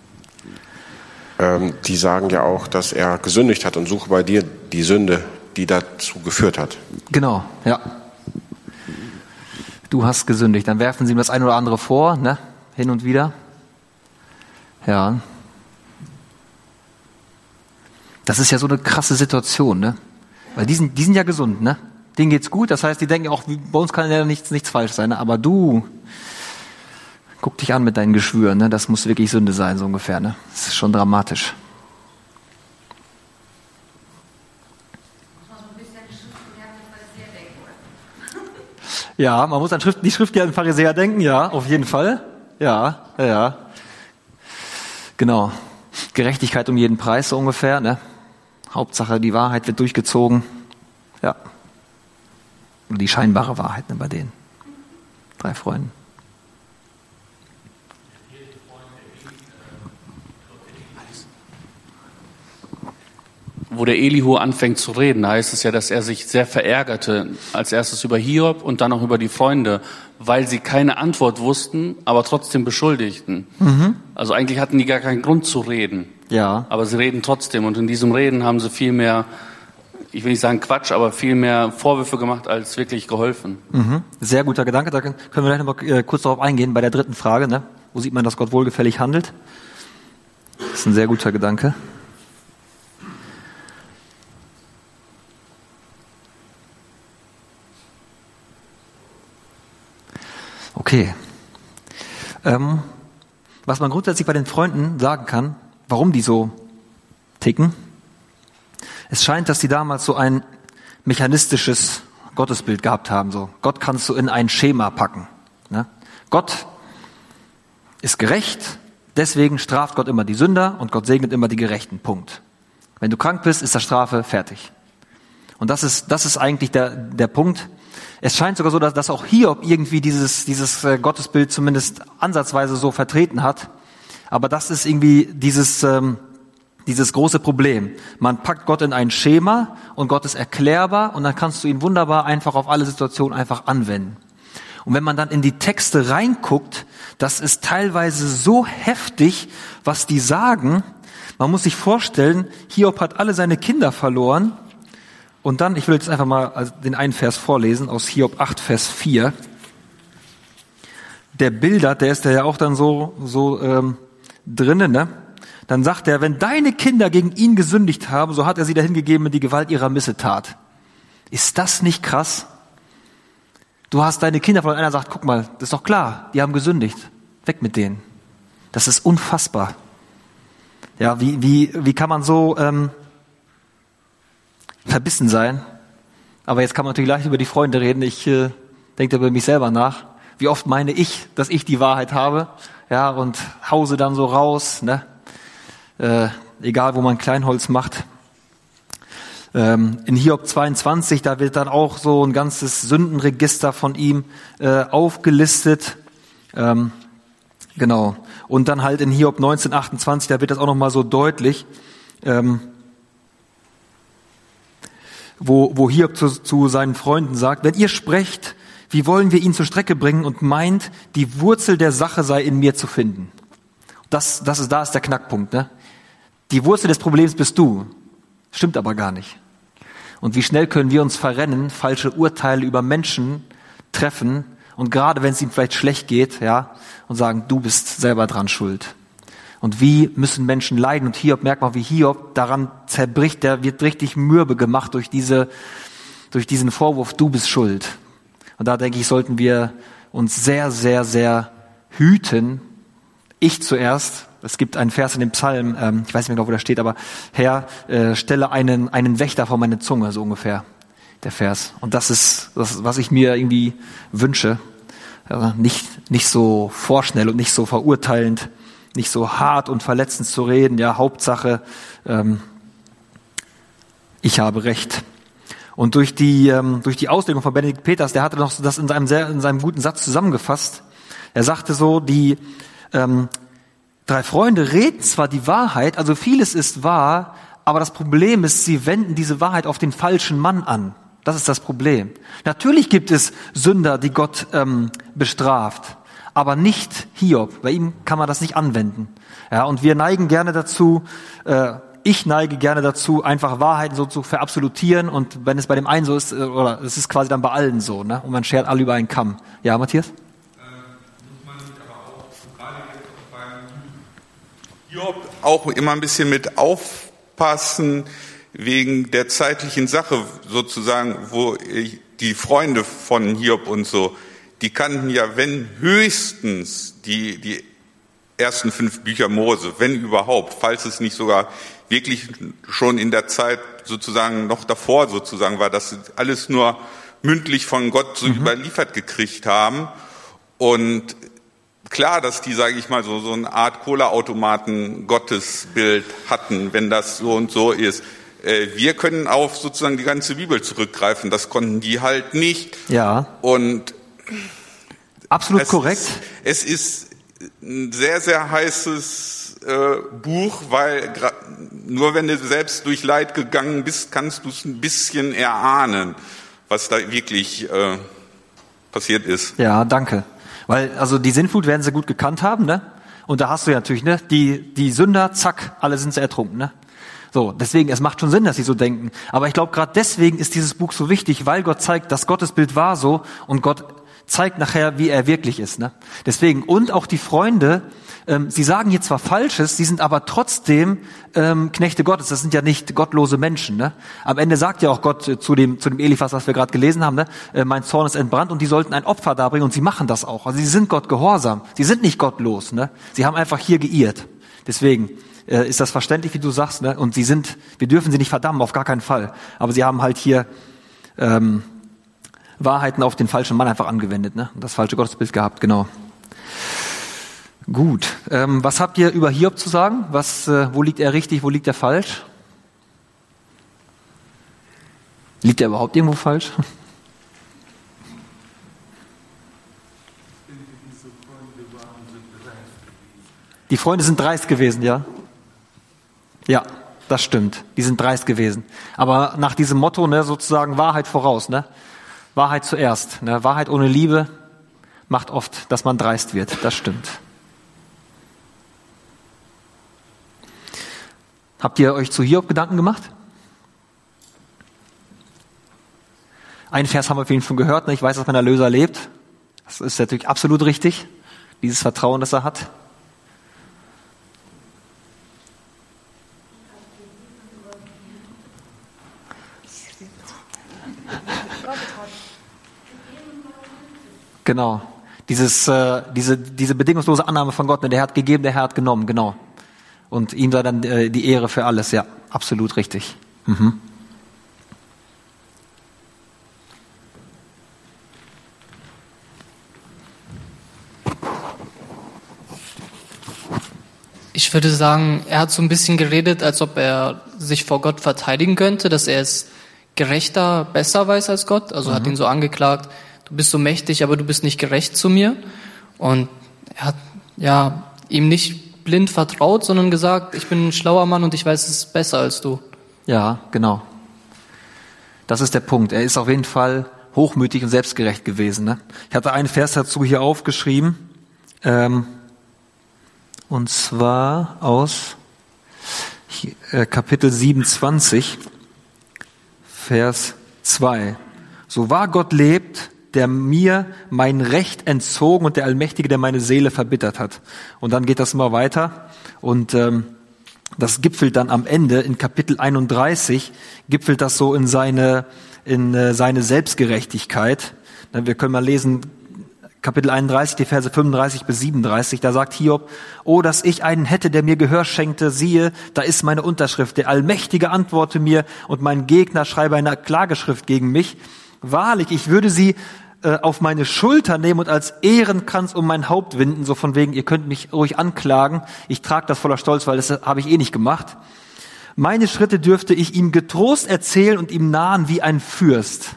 Ähm, die sagen ja auch, dass er gesündigt hat und suche bei dir die Sünde, die dazu geführt hat. Genau, ja. Du hast gesündigt. Dann werfen sie ihm das ein oder andere vor, ne, hin und wieder. Ja. Das ist ja so eine krasse Situation, ne? Weil die sind, die sind ja gesund, ne? Denen geht's gut, das heißt, die denken auch, bei uns kann ja nichts, nichts falsch sein, ne? Aber du, guck dich an mit deinen Geschwüren, ne? Das muss wirklich Sünde sein, so ungefähr, ne? Das ist schon dramatisch. Ja, man muss an Schrift, die schriftgelehrten Pharisäer denken, ja, auf jeden Fall. Ja, ja, ja. Genau. Gerechtigkeit um jeden Preis, so ungefähr, ne? Hauptsache, die Wahrheit wird durchgezogen. Ja. Oder die scheinbare Wahrheit, ne, bei den drei Freunden. Wo der Elihu anfängt zu reden, heißt es ja, dass er sich sehr verärgerte, als erstes über Hiob und dann auch über die Freunde, weil sie keine Antwort wussten, aber trotzdem beschuldigten. Mhm. Also eigentlich hatten die gar keinen Grund zu reden. Ja. Aber sie reden trotzdem und in diesem Reden haben sie viel mehr, ich will nicht sagen Quatsch, aber viel mehr Vorwürfe gemacht, als wirklich geholfen. Mhm. Sehr guter Gedanke, da können wir gleich noch mal äh, kurz darauf eingehen, bei der dritten Frage, ne? Wo sieht man, dass Gott wohlgefällig handelt? Das ist ein sehr guter Gedanke. Okay. Ähm, was man grundsätzlich bei den Freunden sagen kann, warum die so ticken, es scheint, dass die damals so ein mechanistisches Gottesbild gehabt haben. So, Gott kannst du in ein Schema packen. Ne? Gott ist gerecht, deswegen straft Gott immer die Sünder und Gott segnet immer die Gerechten. Punkt. Wenn du krank bist, ist das Strafe fertig. Und das ist, das ist eigentlich der, der Punkt. Es scheint sogar so, dass, dass auch Hiob irgendwie dieses, dieses äh, Gottesbild zumindest ansatzweise so vertreten hat. Aber das ist irgendwie dieses, ähm, dieses große Problem. Man packt Gott in ein Schema und Gott ist erklärbar und dann kannst du ihn wunderbar einfach auf alle Situationen einfach anwenden. Und wenn man dann in die Texte reinguckt, das ist teilweise so heftig, was die sagen. Man muss sich vorstellen, Hiob hat alle seine Kinder verloren. Und dann, ich will jetzt einfach mal den einen Vers vorlesen aus Hiob acht, Vers vier. Der Bildert, der ist ja auch dann so so ähm, drinnen, ne? Dann sagt er, wenn deine Kinder gegen ihn gesündigt haben, so hat er sie dahingegeben in die Gewalt ihrer Missetat. Ist das nicht krass? Du hast deine Kinder verloren, einer sagt, guck mal, das ist doch klar, die haben gesündigt. Weg mit denen. Das ist unfassbar. Ja, wie wie wie kann man so ähm, verbissen sein. Aber jetzt kann man natürlich leicht über die Freunde reden. Ich äh, denke über mich selber nach. Wie oft meine ich, dass ich die Wahrheit habe, ja, und hause dann so raus, ne? Äh, egal, wo man Kleinholz macht. Ähm, in Hiob zweiundzwanzig, da wird dann auch so ein ganzes Sündenregister von ihm äh, aufgelistet. Ähm, genau. Und dann halt in Hiob neunzehn achtundzwanzig, da wird das auch nochmal so deutlich. Ähm, wo, wo Hiob zu, zu seinen Freunden sagt, wenn ihr sprecht, wie wollen wir ihn zur Strecke bringen und meint, die Wurzel der Sache sei in mir zu finden. Das, das ist, da ist der Knackpunkt, ne? die Wurzel des Problems bist du. Stimmt aber gar nicht. Und wie schnell können wir uns verrennen, falsche Urteile über Menschen treffen und gerade wenn es ihnen vielleicht schlecht geht, ja, und sagen, du bist selber dran schuld. Und wie müssen Menschen leiden? Und Hiob, merkt man, wie Hiob daran zerbricht, der wird richtig mürbe gemacht durch diese, durch diesen Vorwurf, du bist schuld. Und da denke ich, sollten wir uns sehr, sehr, sehr hüten. Ich zuerst. Es gibt einen Vers in dem Psalm, ähm, ich weiß nicht mehr genau, wo der steht, aber Herr, äh, stelle einen, einen Wächter vor meine Zunge, so ungefähr, der Vers. Und das ist das, was ich mir irgendwie wünsche. Ja, nicht, nicht so vorschnell und nicht so verurteilend, nicht so hart und verletzend zu reden. Ja, Hauptsache, ähm, ich habe Recht. Und durch die, ähm, durch die Auslegung von Benedikt Peters, der hatte noch das in seinem sehr, in seinem guten Satz zusammengefasst. Er sagte so, die, ähm, drei Freunde reden zwar die Wahrheit, also vieles ist wahr, aber das Problem ist, sie wenden diese Wahrheit auf den falschen Mann an. Das ist das Problem. Natürlich gibt es Sünder, die Gott ähm, bestraft, aber nicht Hiob. Bei ihm kann man das nicht anwenden. Ja, und wir neigen gerne dazu, äh, ich neige gerne dazu, einfach Wahrheiten so zu verabsolutieren und wenn es bei dem einen so ist, äh, oder es ist quasi dann bei allen so, ne? Und man schert alle über einen Kamm. Ja, Matthias? Hiob auch immer ein bisschen mit aufpassen wegen der zeitlichen Sache sozusagen, wo die Freunde von Hiob und so, die kannten ja, wenn höchstens die, die ersten fünf Bücher Mose, wenn überhaupt, falls es nicht sogar wirklich schon in der Zeit sozusagen noch davor sozusagen war, dass sie alles nur mündlich von Gott so mhm. überliefert gekriegt haben. Und klar, dass die, sage ich mal, so, so eine Art Cola-Automaten-Gottesbild hatten, wenn das so und so ist. Äh, wir können auf sozusagen die ganze Bibel zurückgreifen, das konnten die halt nicht. Ja. Und absolut es korrekt. Ist, es ist ein sehr, sehr heißes äh, Buch, weil gra- nur wenn du selbst durch Leid gegangen bist, kannst du es ein bisschen erahnen, was da wirklich äh, passiert ist. Ja, danke. Weil, also die Sintflut werden sie gut gekannt haben, ne? Und da hast du ja natürlich, ne? Die, die Sünder, zack, alle sind sie ertrunken, ne? So, deswegen, es macht schon Sinn, dass sie so denken. Aber ich glaube, gerade deswegen ist dieses Buch so wichtig, weil Gott zeigt, das Gottesbild war so und Gott zeigt nachher, wie er wirklich ist, ne? Deswegen, und auch die Freunde, ähm, sie sagen hier zwar Falsches, sie sind aber trotzdem ähm, Knechte Gottes. Das sind ja nicht gottlose Menschen, ne? Am Ende sagt ja auch Gott äh, zu dem zu dem Eliphas, was wir gerade gelesen haben, ne? Äh, mein Zorn ist entbrannt und die sollten ein Opfer darbringen und sie machen das auch. Also sie sind Gott gehorsam. Sie sind nicht gottlos, ne? Sie haben einfach hier geirrt. Deswegen äh, ist das verständlich, wie du sagst, ne? Und sie sind, wir dürfen sie nicht verdammen, auf gar keinen Fall. Aber sie haben halt hier ähm, Wahrheiten auf den falschen Mann einfach angewendet, ne? Und das falsche Gottesbild gehabt, genau. Gut. Ähm, was habt ihr über Hiob zu sagen? Was, äh, wo liegt er richtig, wo liegt er falsch? Liegt er überhaupt irgendwo falsch? Die Freunde sind dreist gewesen, ja? Ja, das stimmt. Die sind dreist gewesen. Aber nach diesem Motto, ne, sozusagen Wahrheit voraus, ne? Wahrheit zuerst. Ne? Wahrheit ohne Liebe macht oft, dass man dreist wird. Das stimmt. Habt ihr euch zu Hiob Gedanken gemacht? Einen Vers haben wir auf jeden Fall schon gehört. Ne? Ich weiß, dass mein Erlöser lebt. Das ist natürlich absolut richtig. Dieses Vertrauen, das er hat. Genau. Dieses, äh, diese, diese bedingungslose Annahme von Gott, ne? Der hat gegeben, der Herr hat genommen, genau. Und ihm sei dann äh, die Ehre für alles, ja, absolut richtig. Mhm. Ich würde sagen, er hat so ein bisschen geredet, als ob er sich vor Gott verteidigen könnte, dass er es gerechter, besser weiß als Gott. Also mhm. hat ihn so angeklagt, du bist so mächtig, aber du bist nicht gerecht zu mir. Und er hat ja ihm nicht blind vertraut, sondern gesagt, ich bin ein schlauer Mann und ich weiß es besser als du. Ja, genau. Das ist der Punkt. Er ist auf jeden Fall hochmütig und selbstgerecht gewesen. Ne? Ich hatte einen Vers dazu hier aufgeschrieben, ähm, und zwar aus Kapitel siebenundzwanzig, Vers zwei. So wahr Gott lebt, der mir mein Recht entzogen und der Allmächtige, der meine Seele verbittert hat. Und dann geht das immer weiter und ähm, das gipfelt dann am Ende in Kapitel einunddreißig, gipfelt das so in seine, in äh, seine Selbstgerechtigkeit. Wir können mal lesen, Kapitel einunddreißig, die Verse fünfunddreißig bis siebenunddreißig, da sagt Hiob, oh, dass ich einen hätte, der mir Gehör schenkte, siehe, da ist meine Unterschrift, der Allmächtige antworte mir und mein Gegner schreibe eine Klageschrift gegen mich. Wahrlich, ich würde sie äh, auf meine Schulter nehmen und als Ehrenkranz um mein Haupt winden, so von wegen, ihr könnt mich ruhig anklagen, ich trage das voller Stolz, weil das habe ich eh nicht gemacht. Meine Schritte dürfte ich ihm getrost erzählen und ihm nahen wie ein Fürst.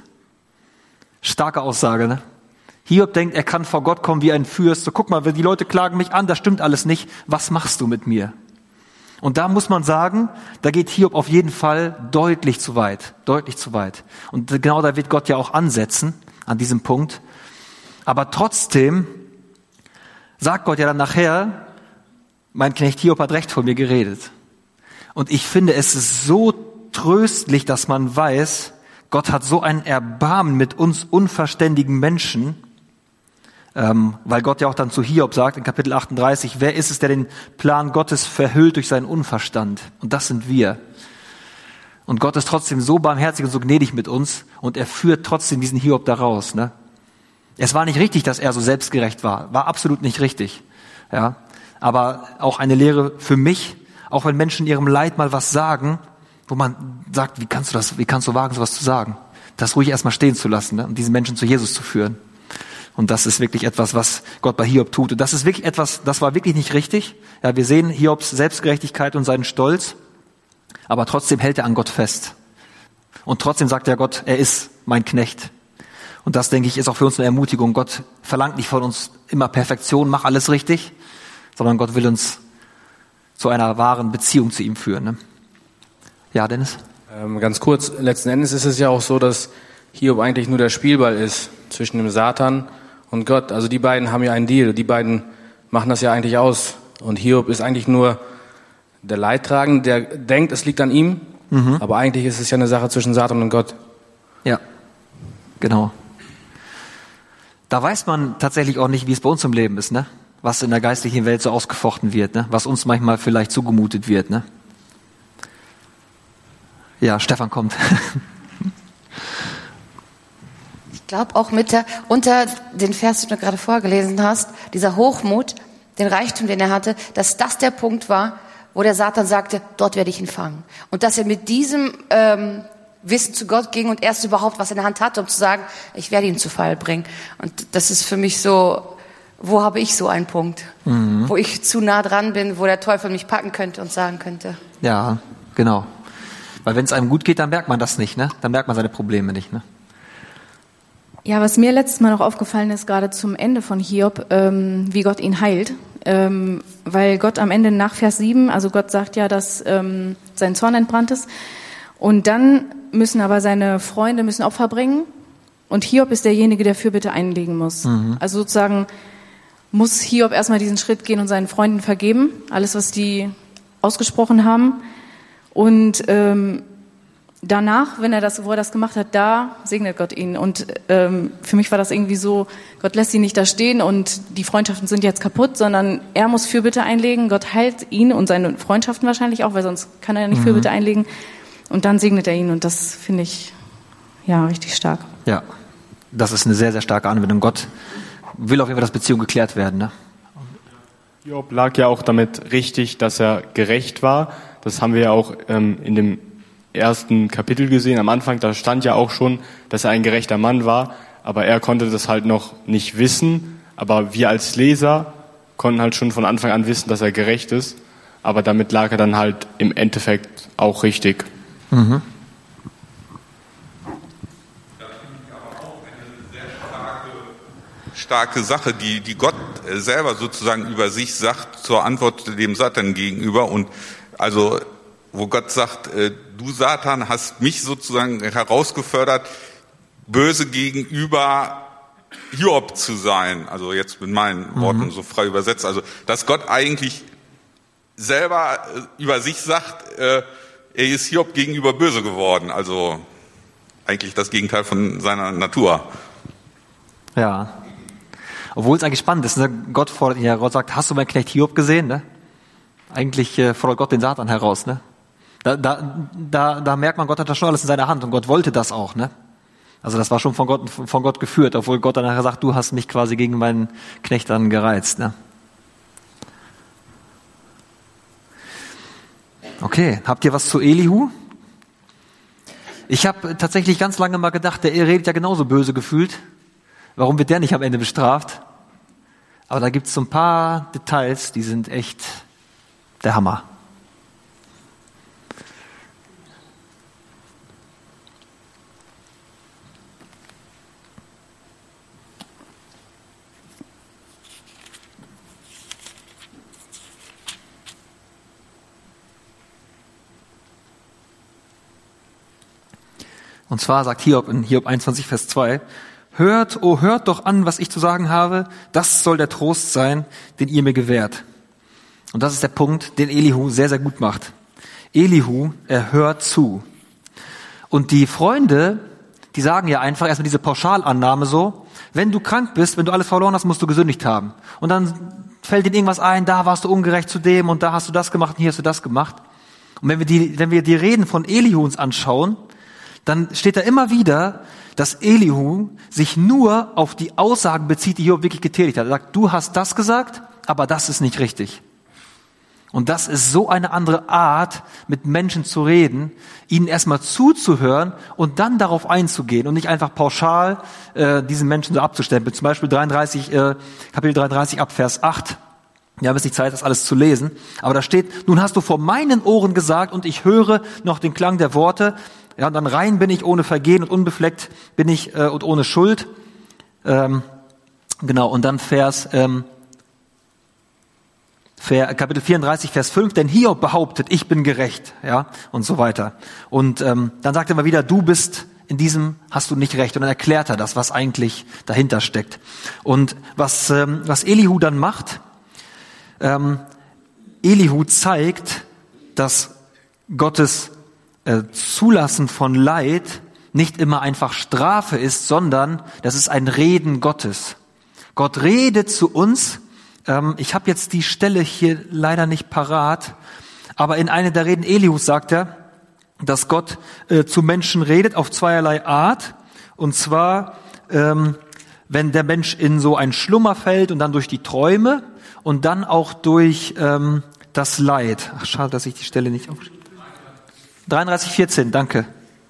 Starke Aussage, ne? Hiob denkt, er kann vor Gott kommen wie ein Fürst. So, guck mal, die Leute klagen mich an, das stimmt alles nicht. Was machst du mit mir? Und da muss man sagen, da geht Hiob auf jeden Fall deutlich zu weit, deutlich zu weit. Und genau da wird Gott ja auch ansetzen, an diesem Punkt. Aber trotzdem sagt Gott ja dann nachher, mein Knecht Hiob hat recht von mir geredet. Und ich finde, es ist so tröstlich, dass man weiß, Gott hat so ein Erbarmen mit uns unverständigen Menschen, ähm, weil Gott ja auch dann zu Hiob sagt in Kapitel achtunddreißig, wer ist es, der den Plan Gottes verhüllt durch seinen Unverstand? Und das sind wir. Und Gott ist trotzdem so barmherzig und so gnädig mit uns und er führt trotzdem diesen Hiob da raus. Ne? Es war nicht richtig, dass er so selbstgerecht war. War absolut nicht richtig. Ja, aber auch eine Lehre für mich, auch wenn Menschen in ihrem Leid mal was sagen, wo man sagt, wie kannst du das, wie kannst du wagen, sowas zu sagen? Das ruhig erstmal stehen zu lassen, ne? Und diesen Menschen zu Jesus zu führen. Und das ist wirklich etwas, was Gott bei Hiob tut. Und das ist wirklich etwas, das war wirklich nicht richtig. Ja, wir sehen Hiobs Selbstgerechtigkeit und seinen Stolz, aber trotzdem hält er an Gott fest. Und trotzdem sagt er Gott, er ist mein Knecht. Und das, denke ich, ist auch für uns eine Ermutigung. Gott verlangt nicht von uns immer Perfektion, mach alles richtig, sondern Gott will uns zu einer wahren Beziehung zu ihm führen. Ne? Ja, Dennis? Ähm, ganz kurz, letzten Endes ist es ja auch so, dass Hiob eigentlich nur der Spielball ist zwischen dem Satan und Gott. Also die beiden haben ja einen Deal, die beiden machen das ja eigentlich aus. Und Hiob ist eigentlich nur der Leidtragende, der denkt, es liegt an ihm, mhm. aber eigentlich ist es ja eine Sache zwischen Satan und Gott. Ja, genau. Da weiß man tatsächlich auch nicht, wie es bei uns im Leben ist, ne? Was in der geistlichen Welt so ausgefochten wird, ne? Was uns manchmal vielleicht zugemutet wird, ne? Ja, Stefan kommt. Ich glaube auch mit der, unter den Vers, den du gerade vorgelesen hast, dieser Hochmut, den Reichtum, den er hatte, dass das der Punkt war, wo der Satan sagte, dort werde ich ihn fangen. Und dass er mit diesem ähm, Wissen zu Gott ging und erst überhaupt was in der Hand hatte, um zu sagen, ich werde ihn zu Fall bringen. Und das ist für mich so, wo habe ich so einen Punkt, mhm. wo ich zu nah dran bin, wo der Teufel mich packen könnte und sagen könnte. Ja, genau. Weil wenn es einem gut geht, dann merkt man das nicht, ne? Dann merkt man seine Probleme nicht, ne? Ja, was mir letztes Mal noch aufgefallen ist, gerade zum Ende von Hiob, ähm, wie Gott ihn heilt. Ähm, weil Gott am Ende nach Vers sieben, also Gott sagt ja, dass ähm, sein Zorn entbrannt ist. Und dann müssen aber seine Freunde müssen Opfer bringen. Und Hiob ist derjenige, der Fürbitte einlegen muss. Mhm. Also sozusagen muss Hiob erstmal diesen Schritt gehen und seinen Freunden vergeben. Alles, was die ausgesprochen haben. Und ähm, danach, wenn er das, wo er das gemacht hat, da segnet Gott ihn. Und ähm, für mich war das irgendwie so, Gott lässt ihn nicht da stehen und die Freundschaften sind jetzt kaputt, sondern er muss Fürbitte einlegen. Gott heilt ihn und seine Freundschaften wahrscheinlich auch, weil sonst kann er ja nicht mhm. Fürbitte einlegen. Und dann segnet er ihn und das finde ich ja richtig stark. Ja, das ist eine sehr, sehr starke Anwendung. Gott will auf jeden Fall, dass Beziehungen geklärt werden. Ne? Hiob lag ja auch damit richtig, dass er gerecht war. Das haben wir ja auch ähm, in dem ersten Kapitel gesehen. Am Anfang, da stand ja auch schon, dass er ein gerechter Mann war, aber er konnte das halt noch nicht wissen. Aber wir als Leser konnten halt schon von Anfang an wissen, dass er gerecht ist. Aber damit lag er dann halt im Endeffekt auch richtig. Mhm. Das finde ich aber auch eine sehr starke, starke Sache, die, die Gott selber sozusagen über sich sagt, zur Antwort dem Satan gegenüber. Und also, wo Gott sagt, äh, du Satan hast mich sozusagen herausgefördert, böse gegenüber Hiob zu sein. Also jetzt mit meinen mhm. Worten so frei übersetzt. Also, dass Gott eigentlich selber über sich sagt, äh, er ist Hiob gegenüber böse geworden. Also eigentlich das Gegenteil von seiner Natur. Ja. Obwohl es eigentlich spannend ist, ne? Gott fordert ihn ja, Gott sagt, hast du meinen Knecht Hiob gesehen? Ne? Eigentlich äh, fordert Gott den Satan heraus. Ne? Da, da, da, da merkt man, Gott hat das schon alles in seiner Hand und Gott wollte das auch. Ne? Also das war schon von Gott, von Gott geführt, obwohl Gott dann nachher sagt, du hast mich quasi gegen meinen Knecht dann gereizt. Ne? Okay, habt ihr was zu Elihu? Ich habe tatsächlich ganz lange mal gedacht, der redet ja genauso böse gefühlt. Warum wird der nicht am Ende bestraft? Aber da gibt es so ein paar Details, die sind echt der Hammer. Und zwar sagt Hiob in Hiob einundzwanzig, Vers zwei, hört, oh hört doch an, was ich zu sagen habe, das soll der Trost sein, den ihr mir gewährt. Und das ist der Punkt, den Elihu sehr, sehr gut macht. Elihu, er hört zu. Und die Freunde, die sagen ja einfach erstmal diese Pauschalannahme so, wenn du krank bist, wenn du alles verloren hast, musst du gesündigt haben. Und dann fällt ihnen irgendwas ein, da warst du ungerecht zu dem und da hast du das gemacht und hier hast du das gemacht. Und wenn wir die, wenn wir die Reden von Elihu uns anschauen, dann steht da immer wieder, dass Elihu sich nur auf die Aussagen bezieht, die Hiob wirklich getätigt hat. Er sagt, du hast das gesagt, aber das ist nicht richtig. Und das ist so eine andere Art, mit Menschen zu reden, ihnen erstmal zuzuhören und dann darauf einzugehen und nicht einfach pauschal äh, diesen Menschen so abzustempeln. Zum Beispiel dreiunddreißig, äh, Kapitel dreiunddreißig ab Vers acht. Wir haben jetzt nicht Zeit, das alles zu lesen. Aber da steht, nun hast du vor meinen Ohren gesagt und ich höre noch den Klang der Worte. Ja, und dann rein bin ich ohne Vergehen und unbefleckt bin ich äh, und ohne Schuld. Ähm, genau, und dann Vers, ähm, Vers, Kapitel vierunddreißig, Vers fünf, denn Hiob behauptet, ich bin gerecht, ja, und so weiter. Und ähm, dann sagt er mal wieder, du bist, in diesem hast du nicht recht. Und dann erklärt er das, was eigentlich dahinter steckt. Und was, ähm, was Elihu dann macht, ähm, Elihu zeigt, dass Gottes äh, Zulassen von Leid nicht immer einfach Strafe ist, sondern das ist ein Reden Gottes. Gott redet zu uns. Ähm, ich habe jetzt die Stelle hier leider nicht parat, aber in einer der Reden Elihus sagt er, dass Gott äh, zu Menschen redet auf zweierlei Art. Und zwar, ähm, wenn der Mensch in so einen Schlummer fällt und dann durch die Träume und dann auch durch ähm, das Leid. Ach, schade, dass ich die Stelle nicht aufschreibe. dreiunddreißig, vierzehn, danke.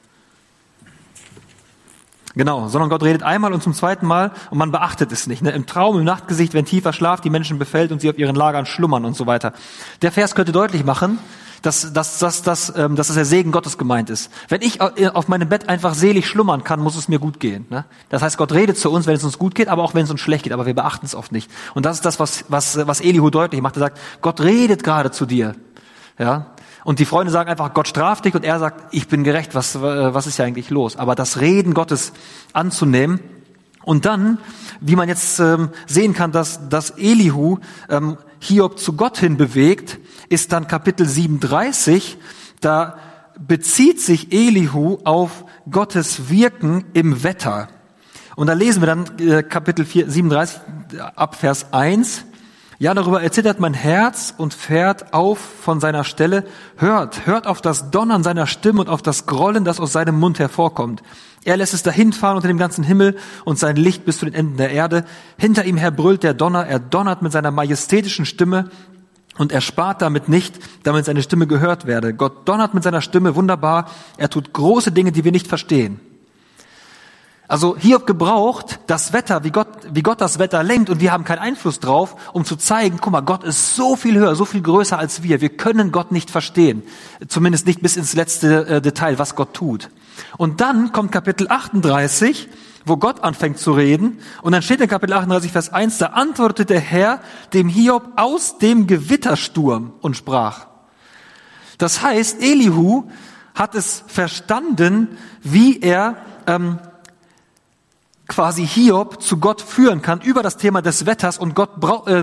Genau, sondern Gott redet einmal und zum zweiten Mal und man beachtet es nicht. Ne? Im Traum, im Nachtgesicht, wenn tiefer Schlaf die Menschen befällt und sie auf ihren Lagern schlummern und so weiter. Der Vers könnte deutlich machen, dass, dass, dass, dass, ähm, dass das der Segen Gottes gemeint ist. Wenn ich auf meinem Bett einfach selig schlummern kann, muss es mir gut gehen. Ne? Das heißt, Gott redet zu uns, wenn es uns gut geht, aber auch wenn es uns schlecht geht, aber wir beachten es oft nicht. Und das ist das, was, was, was Elihu deutlich macht. Er sagt, Gott redet gerade zu dir. Ja? Und die Freunde sagen einfach, Gott straft dich und er sagt, ich bin gerecht, was, was ist ja eigentlich los? Aber das Reden Gottes anzunehmen und dann, wie man jetzt ähm, sehen kann, dass, dass Elihu ähm, Hiob zu Gott hin bewegt, ist dann Kapitel siebenunddreißig, da bezieht sich Elihu auf Gottes Wirken im Wetter. Und da lesen wir dann äh, Kapitel siebenunddreißig ab Vers eins. Ja, darüber erzittert mein Herz und fährt auf von seiner Stelle. Hört, hört auf das Donnern seiner Stimme und auf das Grollen, das aus seinem Mund hervorkommt. Er lässt es dahinfahren unter dem ganzen Himmel und sein Licht bis zu den Enden der Erde. Hinter ihm her brüllt der Donner, er donnert mit seiner majestätischen Stimme und er spart damit nicht, damit seine Stimme gehört werde. Gott donnert mit seiner Stimme wunderbar, er tut große Dinge, die wir nicht verstehen. Also Hiob gebraucht das Wetter, wie Gott, wie Gott das Wetter lenkt und wir haben keinen Einfluss drauf, um zu zeigen, guck mal, Gott ist so viel höher, so viel größer als wir. Wir können Gott nicht verstehen. Zumindest nicht bis ins letzte äh, Detail, was Gott tut. Und dann kommt Kapitel achtunddreißig, wo Gott anfängt zu reden. Und dann steht in Kapitel achtunddreißig, Vers eins, da antwortete der Herr dem Hiob aus dem Gewittersturm und sprach. Das heißt, Elihu hat es verstanden, wie er ähm, quasi Hiob zu Gott führen kann über das Thema des Wetters und Gott braucht, äh,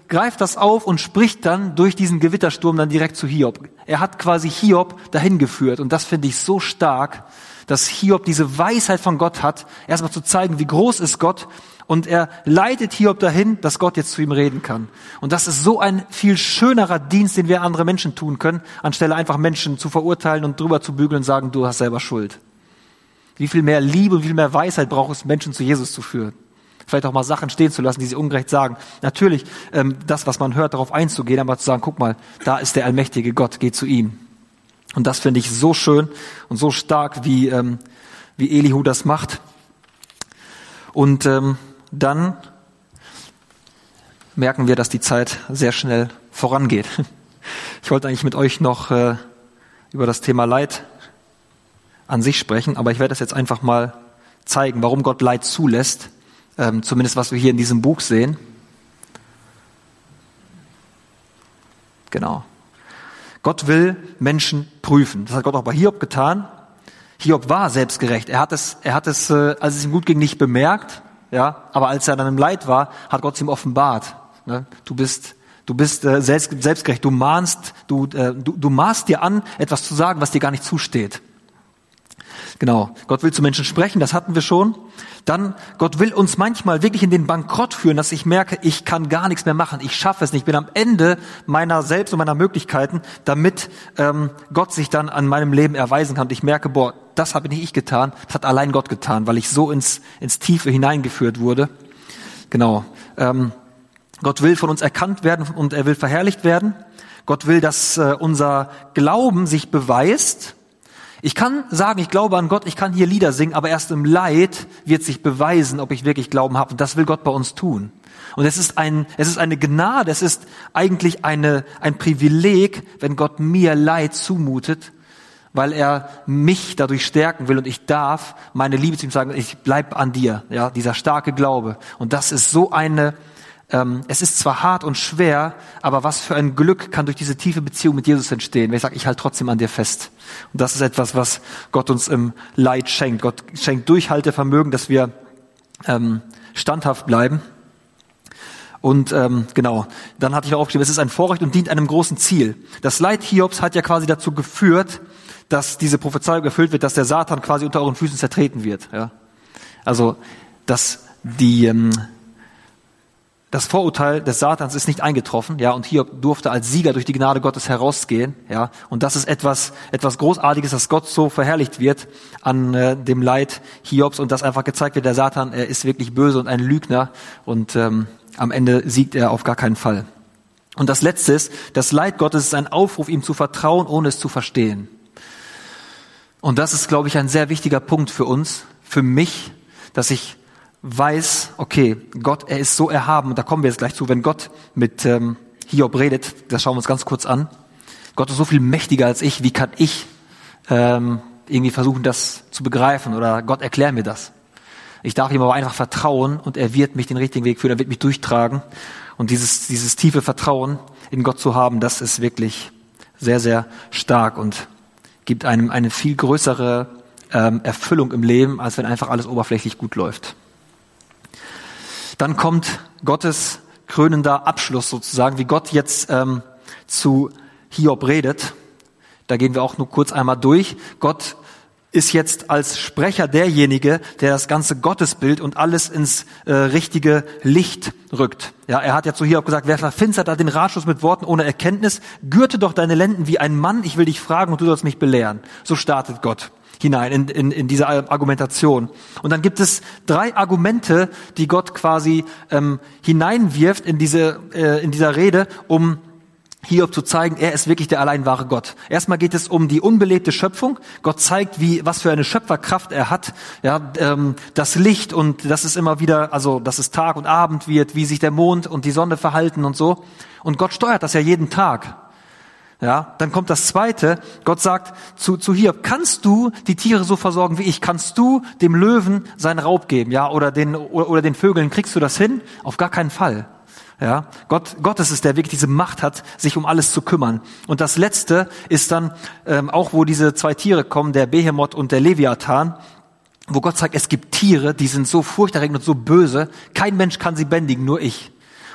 greift das auf und spricht dann durch diesen Gewittersturm dann direkt zu Hiob. Er hat quasi Hiob dahin geführt und das finde ich so stark, dass Hiob diese Weisheit von Gott hat, erstmal zu zeigen, wie groß ist Gott, und er leitet Hiob dahin, dass Gott jetzt zu ihm reden kann. Und das ist so ein viel schönerer Dienst, den wir andere Menschen tun können, anstelle einfach Menschen zu verurteilen und drüber zu bügeln und sagen, du hast selber Schuld. Wie viel mehr Liebe und wie viel mehr Weisheit braucht es, Menschen zu Jesus zu führen? Vielleicht auch mal Sachen stehen zu lassen, die sie ungerecht sagen. Natürlich, ähm, das, was man hört, darauf einzugehen, aber zu sagen, guck mal, da ist der allmächtige Gott, geh zu ihm. Und das finde ich so schön und so stark, wie, ähm, wie Elihu das macht. Und ähm, dann merken wir, dass die Zeit sehr schnell vorangeht. Ich wollte eigentlich mit euch noch äh, über das Thema Leid an sich sprechen, aber ich werde das jetzt einfach mal zeigen, warum Gott Leid zulässt, ähm, zumindest was wir hier in diesem Buch sehen. Genau. Gott will Menschen prüfen. Das hat Gott auch bei Hiob getan. Hiob war selbstgerecht. Er hat es, er hat es, äh, als es ihm gut ging, nicht bemerkt. Ja, aber als er dann im Leid war, hat Gott es ihm offenbart. Ne? Du bist, du bist äh, selbst, selbstgerecht. Du mahnst, du, äh, du, du maßt dir an, etwas zu sagen, was dir gar nicht zusteht. Genau. Gott will zu Menschen sprechen, das hatten wir schon. Dann, Gott will uns manchmal wirklich in den Bankrott führen, dass ich merke, ich kann gar nichts mehr machen, ich schaffe es nicht, ich bin am Ende meiner selbst und meiner Möglichkeiten, damit ähm, Gott sich dann an meinem Leben erweisen kann. Und ich merke, boah, das habe nicht ich getan, das hat allein Gott getan, weil ich so ins ins Tiefe hineingeführt wurde. Genau. Ähm, Gott will von uns erkannt werden und er will verherrlicht werden. Gott will, dass äh, unser Glauben sich beweist. Ich kann sagen, ich glaube an Gott, ich kann hier Lieder singen, aber erst im Leid wird sich beweisen, ob ich wirklich Glauben habe. Und das will Gott bei uns tun. Und es ist ein, es ist eine Gnade, es ist eigentlich eine, ein Privileg, wenn Gott mir Leid zumutet, weil er mich dadurch stärken will und ich darf meine Liebe zu ihm sagen, ich bleib an dir, ja, dieser starke Glaube. Und das ist so eine, ähm, es ist zwar hart und schwer, aber was für ein Glück kann durch diese tiefe Beziehung mit Jesus entstehen, wenn ich sage, ich halte trotzdem an dir fest. Und das ist etwas, was Gott uns im Leid schenkt. Gott schenkt Durchhaltevermögen, dass wir ähm, standhaft bleiben. Und ähm, genau, dann hatte ich auch aufgeschrieben, es ist ein Vorrecht und dient einem großen Ziel. Das Leid Hiobs hat ja quasi dazu geführt, dass diese Prophezeiung erfüllt wird, dass der Satan quasi unter euren Füßen zertreten wird. Ja? Also, dass die ähm, das Vorurteil des Satans ist nicht eingetroffen, ja, und Hiob durfte als Sieger durch die Gnade Gottes herausgehen, ja, und das ist etwas etwas Großartiges, dass Gott so verherrlicht wird an äh, dem Leid Hiobs und dass einfach gezeigt wird, der Satan, er ist wirklich böse und ein Lügner und ähm, am Ende siegt er auf gar keinen Fall. Und das Letzte ist, das Leid Gottes ist ein Aufruf, ihm zu vertrauen, ohne es zu verstehen. Und das ist, glaube ich, ein sehr wichtiger Punkt für uns, für mich, dass ich weiß, okay, Gott, er ist so erhaben, und da kommen wir jetzt gleich zu, wenn Gott mit ähm, Hiob redet, das schauen wir uns ganz kurz an. Gott ist so viel mächtiger als ich, wie kann ich ähm, irgendwie versuchen, das zu begreifen oder Gott, erklär mir das. Ich darf ihm aber einfach vertrauen und er wird mich den richtigen Weg führen, er wird mich durchtragen. Und dieses, dieses tiefe Vertrauen in Gott zu haben, das ist wirklich sehr, sehr stark und gibt einem eine viel größere ähm, Erfüllung im Leben, als wenn einfach alles oberflächlich gut läuft. Dann kommt Gottes krönender Abschluss sozusagen, wie Gott jetzt ähm, zu Hiob redet. Da gehen wir auch nur kurz einmal durch. Gott ist jetzt als Sprecher derjenige, der das ganze Gottesbild und alles ins äh, richtige Licht rückt. Ja, er hat ja zu Hiob gesagt, wer verfinstert da den Ratschluss mit Worten ohne Erkenntnis? Gürte doch deine Lenden wie ein Mann, ich will dich fragen und du sollst mich belehren. So startet Gott hinein in, in, in diese Argumentation. Und dann gibt es drei Argumente, die Gott quasi ähm, hineinwirft in diese äh, in dieser Rede, um Hiob zu zeigen, er ist wirklich der allein wahre Gott. Erstmal geht es um die unbelebte Schöpfung. Gott zeigt, wie was für eine Schöpferkraft er hat. Ja, ähm, das Licht und das ist immer wieder, also dass es Tag und Abend wird, wie sich der Mond und die Sonne verhalten und so. Und Gott steuert das ja jeden Tag. Ja, dann kommt das Zweite. Gott sagt zu, zu Hiob, kannst du die Tiere so versorgen wie ich? Kannst du dem Löwen seinen Raub geben? Ja, oder den, oder, oder den Vögeln, kriegst du das hin? Auf gar keinen Fall. Ja, Gott, Gott ist es, der wirklich diese Macht hat, sich um alles zu kümmern. Und das Letzte ist dann, ähm, auch wo diese zwei Tiere kommen, der Behemoth und der Leviathan, wo Gott sagt, es gibt Tiere, die sind so furchterregend und so böse, kein Mensch kann sie bändigen, nur ich.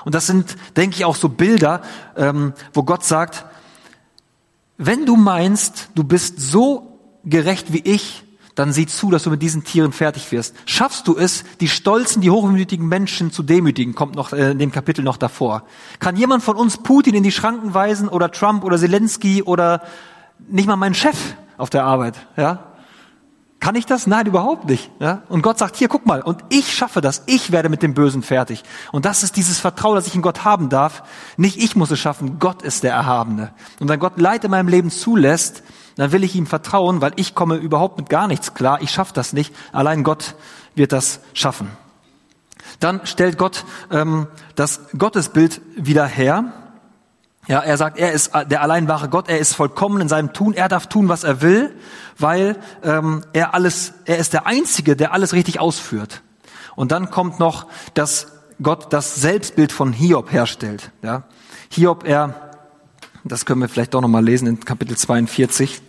Und das sind, denke ich, auch so Bilder, ähm, wo Gott sagt, wenn du meinst, du bist so gerecht wie ich, dann sieh zu, dass du mit diesen Tieren fertig wirst. Schaffst du es, die stolzen, die hochmütigen Menschen zu demütigen, kommt noch äh, in dem Kapitel noch davor. Kann jemand von uns Putin in die Schranken weisen oder Trump oder Zelensky oder nicht mal meinen Chef auf der Arbeit, ja? Kann ich das? Nein, überhaupt nicht. Ja? Und Gott sagt, hier, guck mal, und ich schaffe das. Ich werde mit dem Bösen fertig. Und das ist dieses Vertrauen, das ich in Gott haben darf. Nicht ich muss es schaffen, Gott ist der Erhabene. Und wenn Gott Leid in meinem Leben zulässt, dann will ich ihm vertrauen, weil ich komme überhaupt mit gar nichts klar. Ich schaffe das nicht. Allein Gott wird das schaffen. Dann stellt Gott ähm, das Gottesbild wieder her. Ja, er sagt, er ist der allein wahre Gott, er ist vollkommen in seinem Tun, er darf tun, was er will, weil ähm, er alles, er ist der Einzige, der alles richtig ausführt. Und dann kommt noch, dass Gott das Selbstbild von Hiob herstellt. Ja, Hiob, er, das können wir vielleicht doch noch mal lesen in Kapitel zweiundvierzig,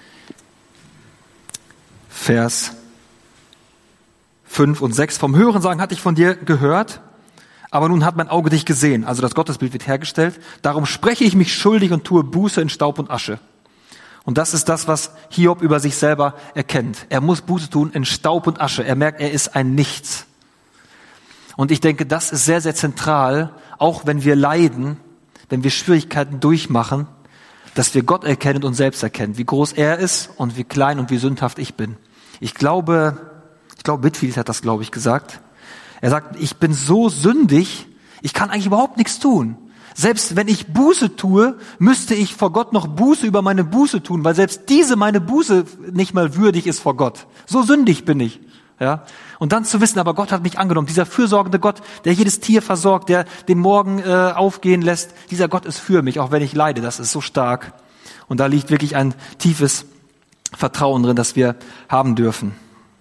Vers fünf und sechs. Vom Hörensagen hatte ich von dir gehört, aber nun hat mein Auge dich gesehen. Also das Gottesbild wird hergestellt. Darum spreche ich mich schuldig und tue Buße in Staub und Asche. Und das ist das, was Hiob über sich selber erkennt. Er muss Buße tun in Staub und Asche. Er merkt, er ist ein Nichts. Und ich denke, das ist sehr, sehr zentral, auch wenn wir leiden, wenn wir Schwierigkeiten durchmachen, dass wir Gott erkennen und uns selbst erkennen, wie groß er ist und wie klein und wie sündhaft ich bin. Ich glaube, ich glaube, Whitfield hat das, glaube ich, gesagt. Er sagt, ich bin so sündig, ich kann eigentlich überhaupt nichts tun. Selbst wenn ich Buße tue, müsste ich vor Gott noch Buße über meine Buße tun, weil selbst diese meine Buße nicht mal würdig ist vor Gott. So sündig bin ich. Ja? Und dann zu wissen, aber Gott hat mich angenommen. Dieser fürsorgende Gott, der jedes Tier versorgt, der den Morgen äh, aufgehen lässt, dieser Gott ist für mich, auch wenn ich leide. Das ist so stark. Und da liegt wirklich ein tiefes Vertrauen drin, das wir haben dürfen.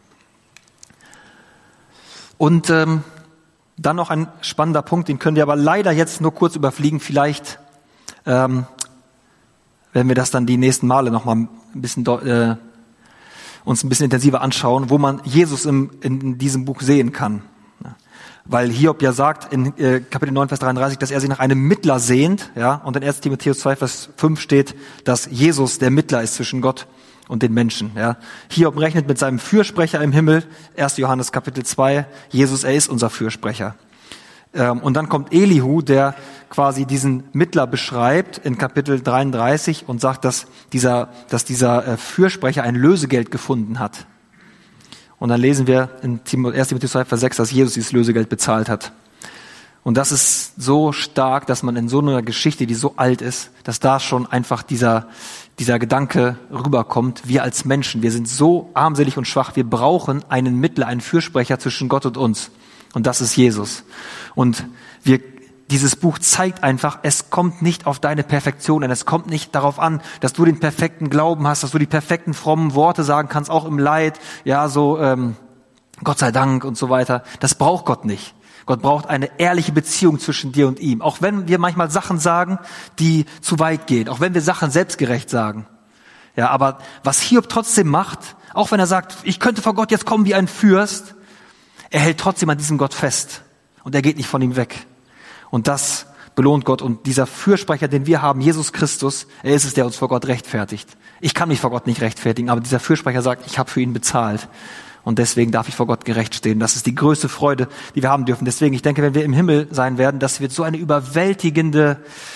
Und ähm, dann noch ein spannender Punkt, den könnt ihr aber leider jetzt nur kurz überfliegen. Vielleicht ähm, werden wir das dann die nächsten Male noch mal ein bisschen äh, uns ein bisschen intensiver anschauen, wo man Jesus im, in diesem Buch sehen kann. Weil Hiob ja sagt in äh, Kapitel neun, Vers dreiunddreißig, dass er sich nach einem Mittler sehnt. Ja, und in erster Timotheus zwei, Vers fünf steht, dass Jesus der Mittler ist zwischen Gott und den Menschen. Ja. Hiob rechnet mit seinem Fürsprecher im Himmel, erster Johannes Kapitel zwei, Jesus, er ist unser Fürsprecher. Ähm, und dann kommt Elihu, der quasi diesen Mittler beschreibt in Kapitel dreiunddreißig und sagt, dass dieser, dass dieser äh, Fürsprecher ein Lösegeld gefunden hat. Und dann lesen wir in erster Timotheus zwei, Vers sechs, dass Jesus dieses Lösegeld bezahlt hat. Und das ist so stark, dass man in so einer Geschichte, die so alt ist, dass da schon einfach dieser, dieser Gedanke rüberkommt. Wir als Menschen, wir sind so armselig und schwach. Wir brauchen einen Mittler, einen Fürsprecher zwischen Gott und uns. Und das ist Jesus. Und wir, dieses Buch zeigt einfach, es kommt nicht auf deine Perfektion an. Es kommt nicht darauf an, dass du den perfekten Glauben hast, dass du die perfekten frommen Worte sagen kannst, auch im Leid. Ja, so, ähm, Gott sei Dank und so weiter. Das braucht Gott nicht. Gott braucht eine ehrliche Beziehung zwischen dir und ihm. Auch wenn wir manchmal Sachen sagen, die zu weit gehen. Auch wenn wir Sachen selbstgerecht sagen. Ja, aber was Hiob trotzdem macht, auch wenn er sagt, ich könnte vor Gott jetzt kommen wie ein Fürst, er hält trotzdem an diesem Gott fest. Und er geht nicht von ihm weg. Und das belohnt Gott. Und dieser Fürsprecher, den wir haben, Jesus Christus, er ist es, der uns vor Gott rechtfertigt. Ich kann mich vor Gott nicht rechtfertigen, aber dieser Fürsprecher sagt, ich habe für ihn bezahlt. Und deswegen darf ich vor Gott gerecht stehen. Das ist die größte Freude, die wir haben dürfen. Deswegen, ich denke, wenn wir im Himmel sein werden, das wird so eine überwältigende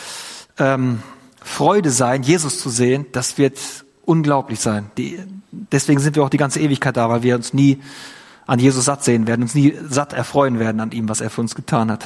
ähm, Freude sein, Jesus zu sehen. Das wird unglaublich sein. Die, deswegen sind wir auch die ganze Ewigkeit da, weil wir uns nie an Jesus satt sehen werden, uns nie satt erfreuen werden an ihm, was er für uns getan hat.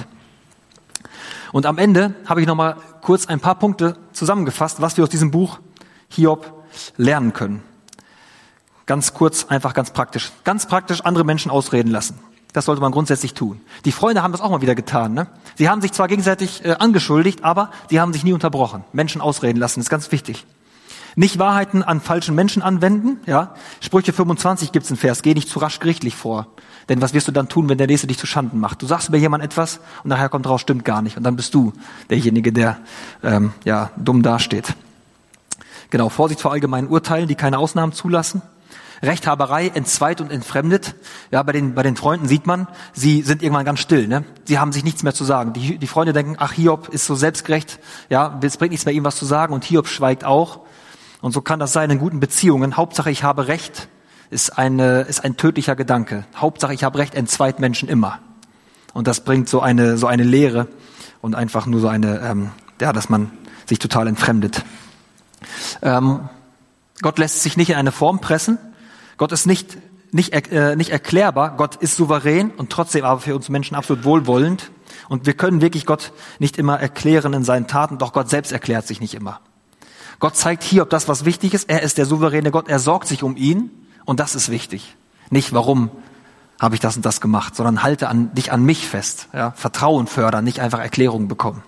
Und am Ende habe ich noch mal kurz ein paar Punkte zusammengefasst, was wir aus diesem Buch Hiob lernen können. Ganz kurz, einfach ganz praktisch. Ganz praktisch andere Menschen ausreden lassen. Das sollte man grundsätzlich tun. Die Freunde haben das auch mal wieder getan. Ne? Sie haben sich zwar gegenseitig äh, angeschuldigt, aber sie haben sich nie unterbrochen. Menschen ausreden lassen, ist ganz wichtig. Nicht Wahrheiten an falschen Menschen anwenden. Ja? Sprüche fünfundzwanzig gibt's einen Vers, geh nicht zu rasch gerichtlich vor. Denn was wirst du dann tun, wenn der Nächste dich zu Schanden macht? Du sagst über jemand etwas und nachher kommt raus, stimmt gar nicht. Und dann bist du derjenige, der ähm, ja dumm dasteht. Genau, Vorsicht vor allgemeinen Urteilen, die keine Ausnahmen zulassen. Rechthaberei entzweit und entfremdet. Ja, bei den, bei den Freunden sieht man, sie sind irgendwann ganz still, ne? Sie haben sich nichts mehr zu sagen. Die, die Freunde denken, ach, Hiob ist so selbstgerecht, ja, es bringt nichts mehr, ihm was zu sagen, und Hiob schweigt auch. Und so kann das sein in guten Beziehungen. Hauptsache, ich habe Recht, ist eine, ist ein tödlicher Gedanke. Hauptsache, ich habe Recht, entzweit Menschen immer. Und das bringt so eine, so eine Leere und einfach nur so eine, ähm, ja, dass man sich total entfremdet. Ähm, Gott lässt sich nicht in eine Form pressen. Gott ist nicht, nicht, äh, nicht erklärbar. Gott ist souverän und trotzdem aber für uns Menschen absolut wohlwollend. Und wir können wirklich Gott nicht immer erklären in seinen Taten, doch Gott selbst erklärt sich nicht immer. Gott zeigt Hiob das, was wichtig ist. Er ist der souveräne Gott. Er sorgt sich um ihn. Und das ist wichtig. Nicht, warum habe ich das und das gemacht, sondern halte an, dich an mich fest. Ja? Vertrauen fördern, nicht einfach Erklärungen bekommen.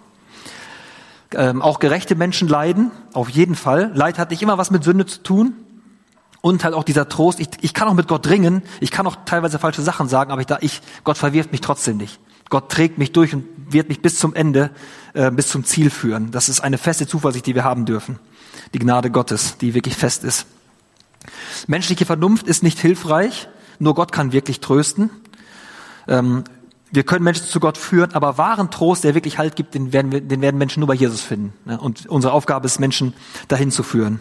Ähm, auch gerechte Menschen leiden, auf jeden Fall. Leid hat nicht immer was mit Sünde zu tun. Und halt auch dieser Trost, ich, ich kann auch mit Gott ringen, ich kann auch teilweise falsche Sachen sagen, aber ich, da, ich, Gott verwirft mich trotzdem nicht. Gott trägt mich durch und wird mich bis zum Ende, äh, bis zum Ziel führen. Das ist eine feste Zuversicht, die wir haben dürfen. Die Gnade Gottes, die wirklich fest ist. Menschliche Vernunft ist nicht hilfreich, nur Gott kann wirklich trösten. Ähm, wir können Menschen zu Gott führen, aber wahren Trost, der wirklich Halt gibt, den werden, wir, den werden Menschen nur bei Jesus finden. Ne? Und unsere Aufgabe ist, Menschen dahin zu führen.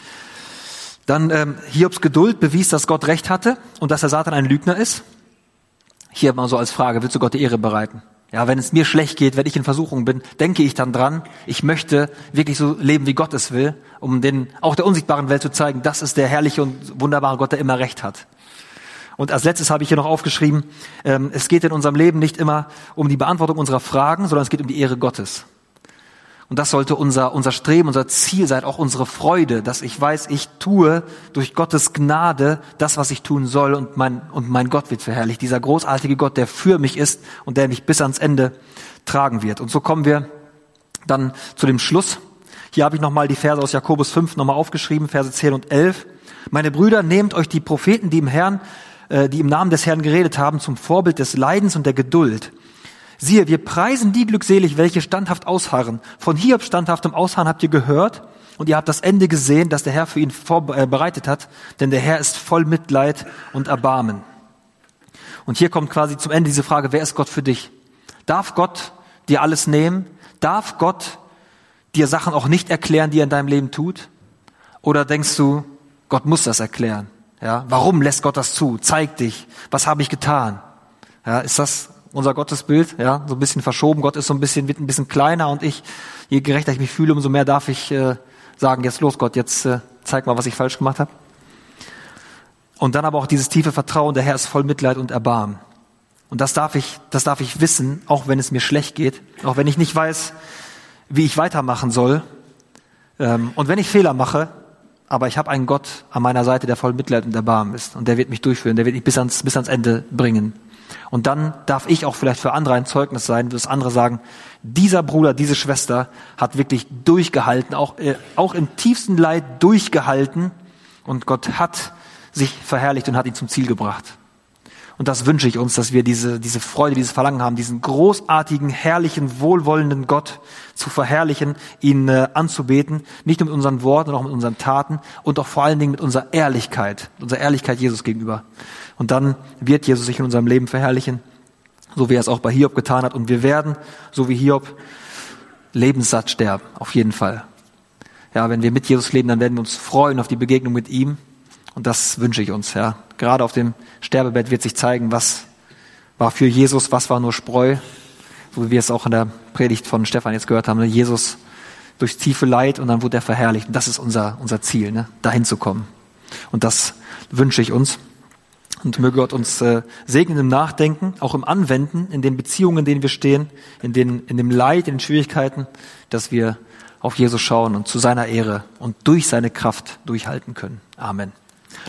Dann ähm, Hiobs Geduld bewies, dass Gott Recht hatte und dass der Satan ein Lügner ist. Hier mal so als Frage, willst du Gott die Ehre bereiten? Ja, wenn es mir schlecht geht, wenn ich in Versuchung bin, denke ich dann dran, ich möchte wirklich so leben, wie Gott es will, um den auch der unsichtbaren Welt zu zeigen, das ist der herrliche und wunderbare Gott, der immer Recht hat. Und als letztes habe ich hier noch aufgeschrieben, ähm, es geht in unserem Leben nicht immer um die Beantwortung unserer Fragen, sondern es geht um die Ehre Gottes. Und das sollte unser, unser Streben, unser Ziel sein, auch unsere Freude, dass ich weiß, ich tue durch Gottes Gnade das, was ich tun soll, und mein, und mein Gott wird verherrlicht. Dieser großartige Gott, der für mich ist und der mich bis ans Ende tragen wird. Und so kommen wir dann zu dem Schluss. Hier habe ich nochmal die Verse aus Jakobus fünf nochmal aufgeschrieben, Verse zehn und elf. Meine Brüder, nehmt euch die Propheten, die im Herrn, äh, die im Namen des Herrn geredet haben, zum Vorbild des Leidens und der Geduld. Siehe, wir preisen die glückselig, welche standhaft ausharren. Von Hiob standhaftem Ausharren habt ihr gehört und ihr habt das Ende gesehen, das der Herr für ihn vorbereitet hat, denn der Herr ist voll Mitleid und Erbarmen. Und hier kommt quasi zum Ende diese Frage, wer ist Gott für dich? Darf Gott dir alles nehmen? Darf Gott dir Sachen auch nicht erklären, die er in deinem Leben tut? Oder denkst du, Gott muss das erklären? Ja, warum lässt Gott das zu? Zeig dich. Was habe ich getan? Ja, ist das unser Gottesbild, ja, so ein bisschen verschoben. Gott ist so ein bisschen, wird ein bisschen kleiner und ich, je gerechter ich mich fühle, umso mehr darf ich äh, sagen, jetzt los Gott, jetzt äh, zeig mal, was ich falsch gemacht habe. Und dann aber auch dieses tiefe Vertrauen, der Herr ist voll Mitleid und Erbarmen. Und das darf ich, das darf ich wissen, auch wenn es mir schlecht geht, auch wenn ich nicht weiß, wie ich weitermachen soll. Ähm, und wenn ich Fehler mache, aber ich habe einen Gott an meiner Seite, der voll Mitleid und Erbarmen ist. Und der wird mich durchführen, der wird mich bis ans, bis ans Ende bringen. Und dann darf ich auch vielleicht für andere ein Zeugnis sein, dass andere sagen, dieser Bruder, diese Schwester hat wirklich durchgehalten, auch, äh, auch im tiefsten Leid durchgehalten, und Gott hat sich verherrlicht und hat ihn zum Ziel gebracht. Und das wünsche ich uns, dass wir diese, diese Freude, dieses Verlangen haben, diesen großartigen, herrlichen, wohlwollenden Gott zu verherrlichen, ihn äh, anzubeten, nicht nur mit unseren Worten, sondern auch mit unseren Taten und auch vor allen Dingen mit unserer Ehrlichkeit, unserer Ehrlichkeit Jesus gegenüber. Und dann wird Jesus sich in unserem Leben verherrlichen, so wie er es auch bei Hiob getan hat. Und wir werden, so wie Hiob, lebenssatt sterben, auf jeden Fall. Ja, wenn wir mit Jesus leben, dann werden wir uns freuen auf die Begegnung mit ihm. Und das wünsche ich uns, ja. Gerade auf dem Sterbebett wird sich zeigen, was war für Jesus, was war nur Spreu. So wie wir es auch in der Predigt von Stefan jetzt gehört haben. Jesus durchs tiefe Leid und dann wurde er verherrlicht. Und das ist unser, unser Ziel, ne? Dahin zu kommen. Und das wünsche ich uns. Und möge Gott uns äh, segnen im Nachdenken, auch im Anwenden, in den Beziehungen, in denen wir stehen, in, den, in dem Leid, in den Schwierigkeiten, dass wir auf Jesus schauen und zu seiner Ehre und durch seine Kraft durchhalten können. Amen.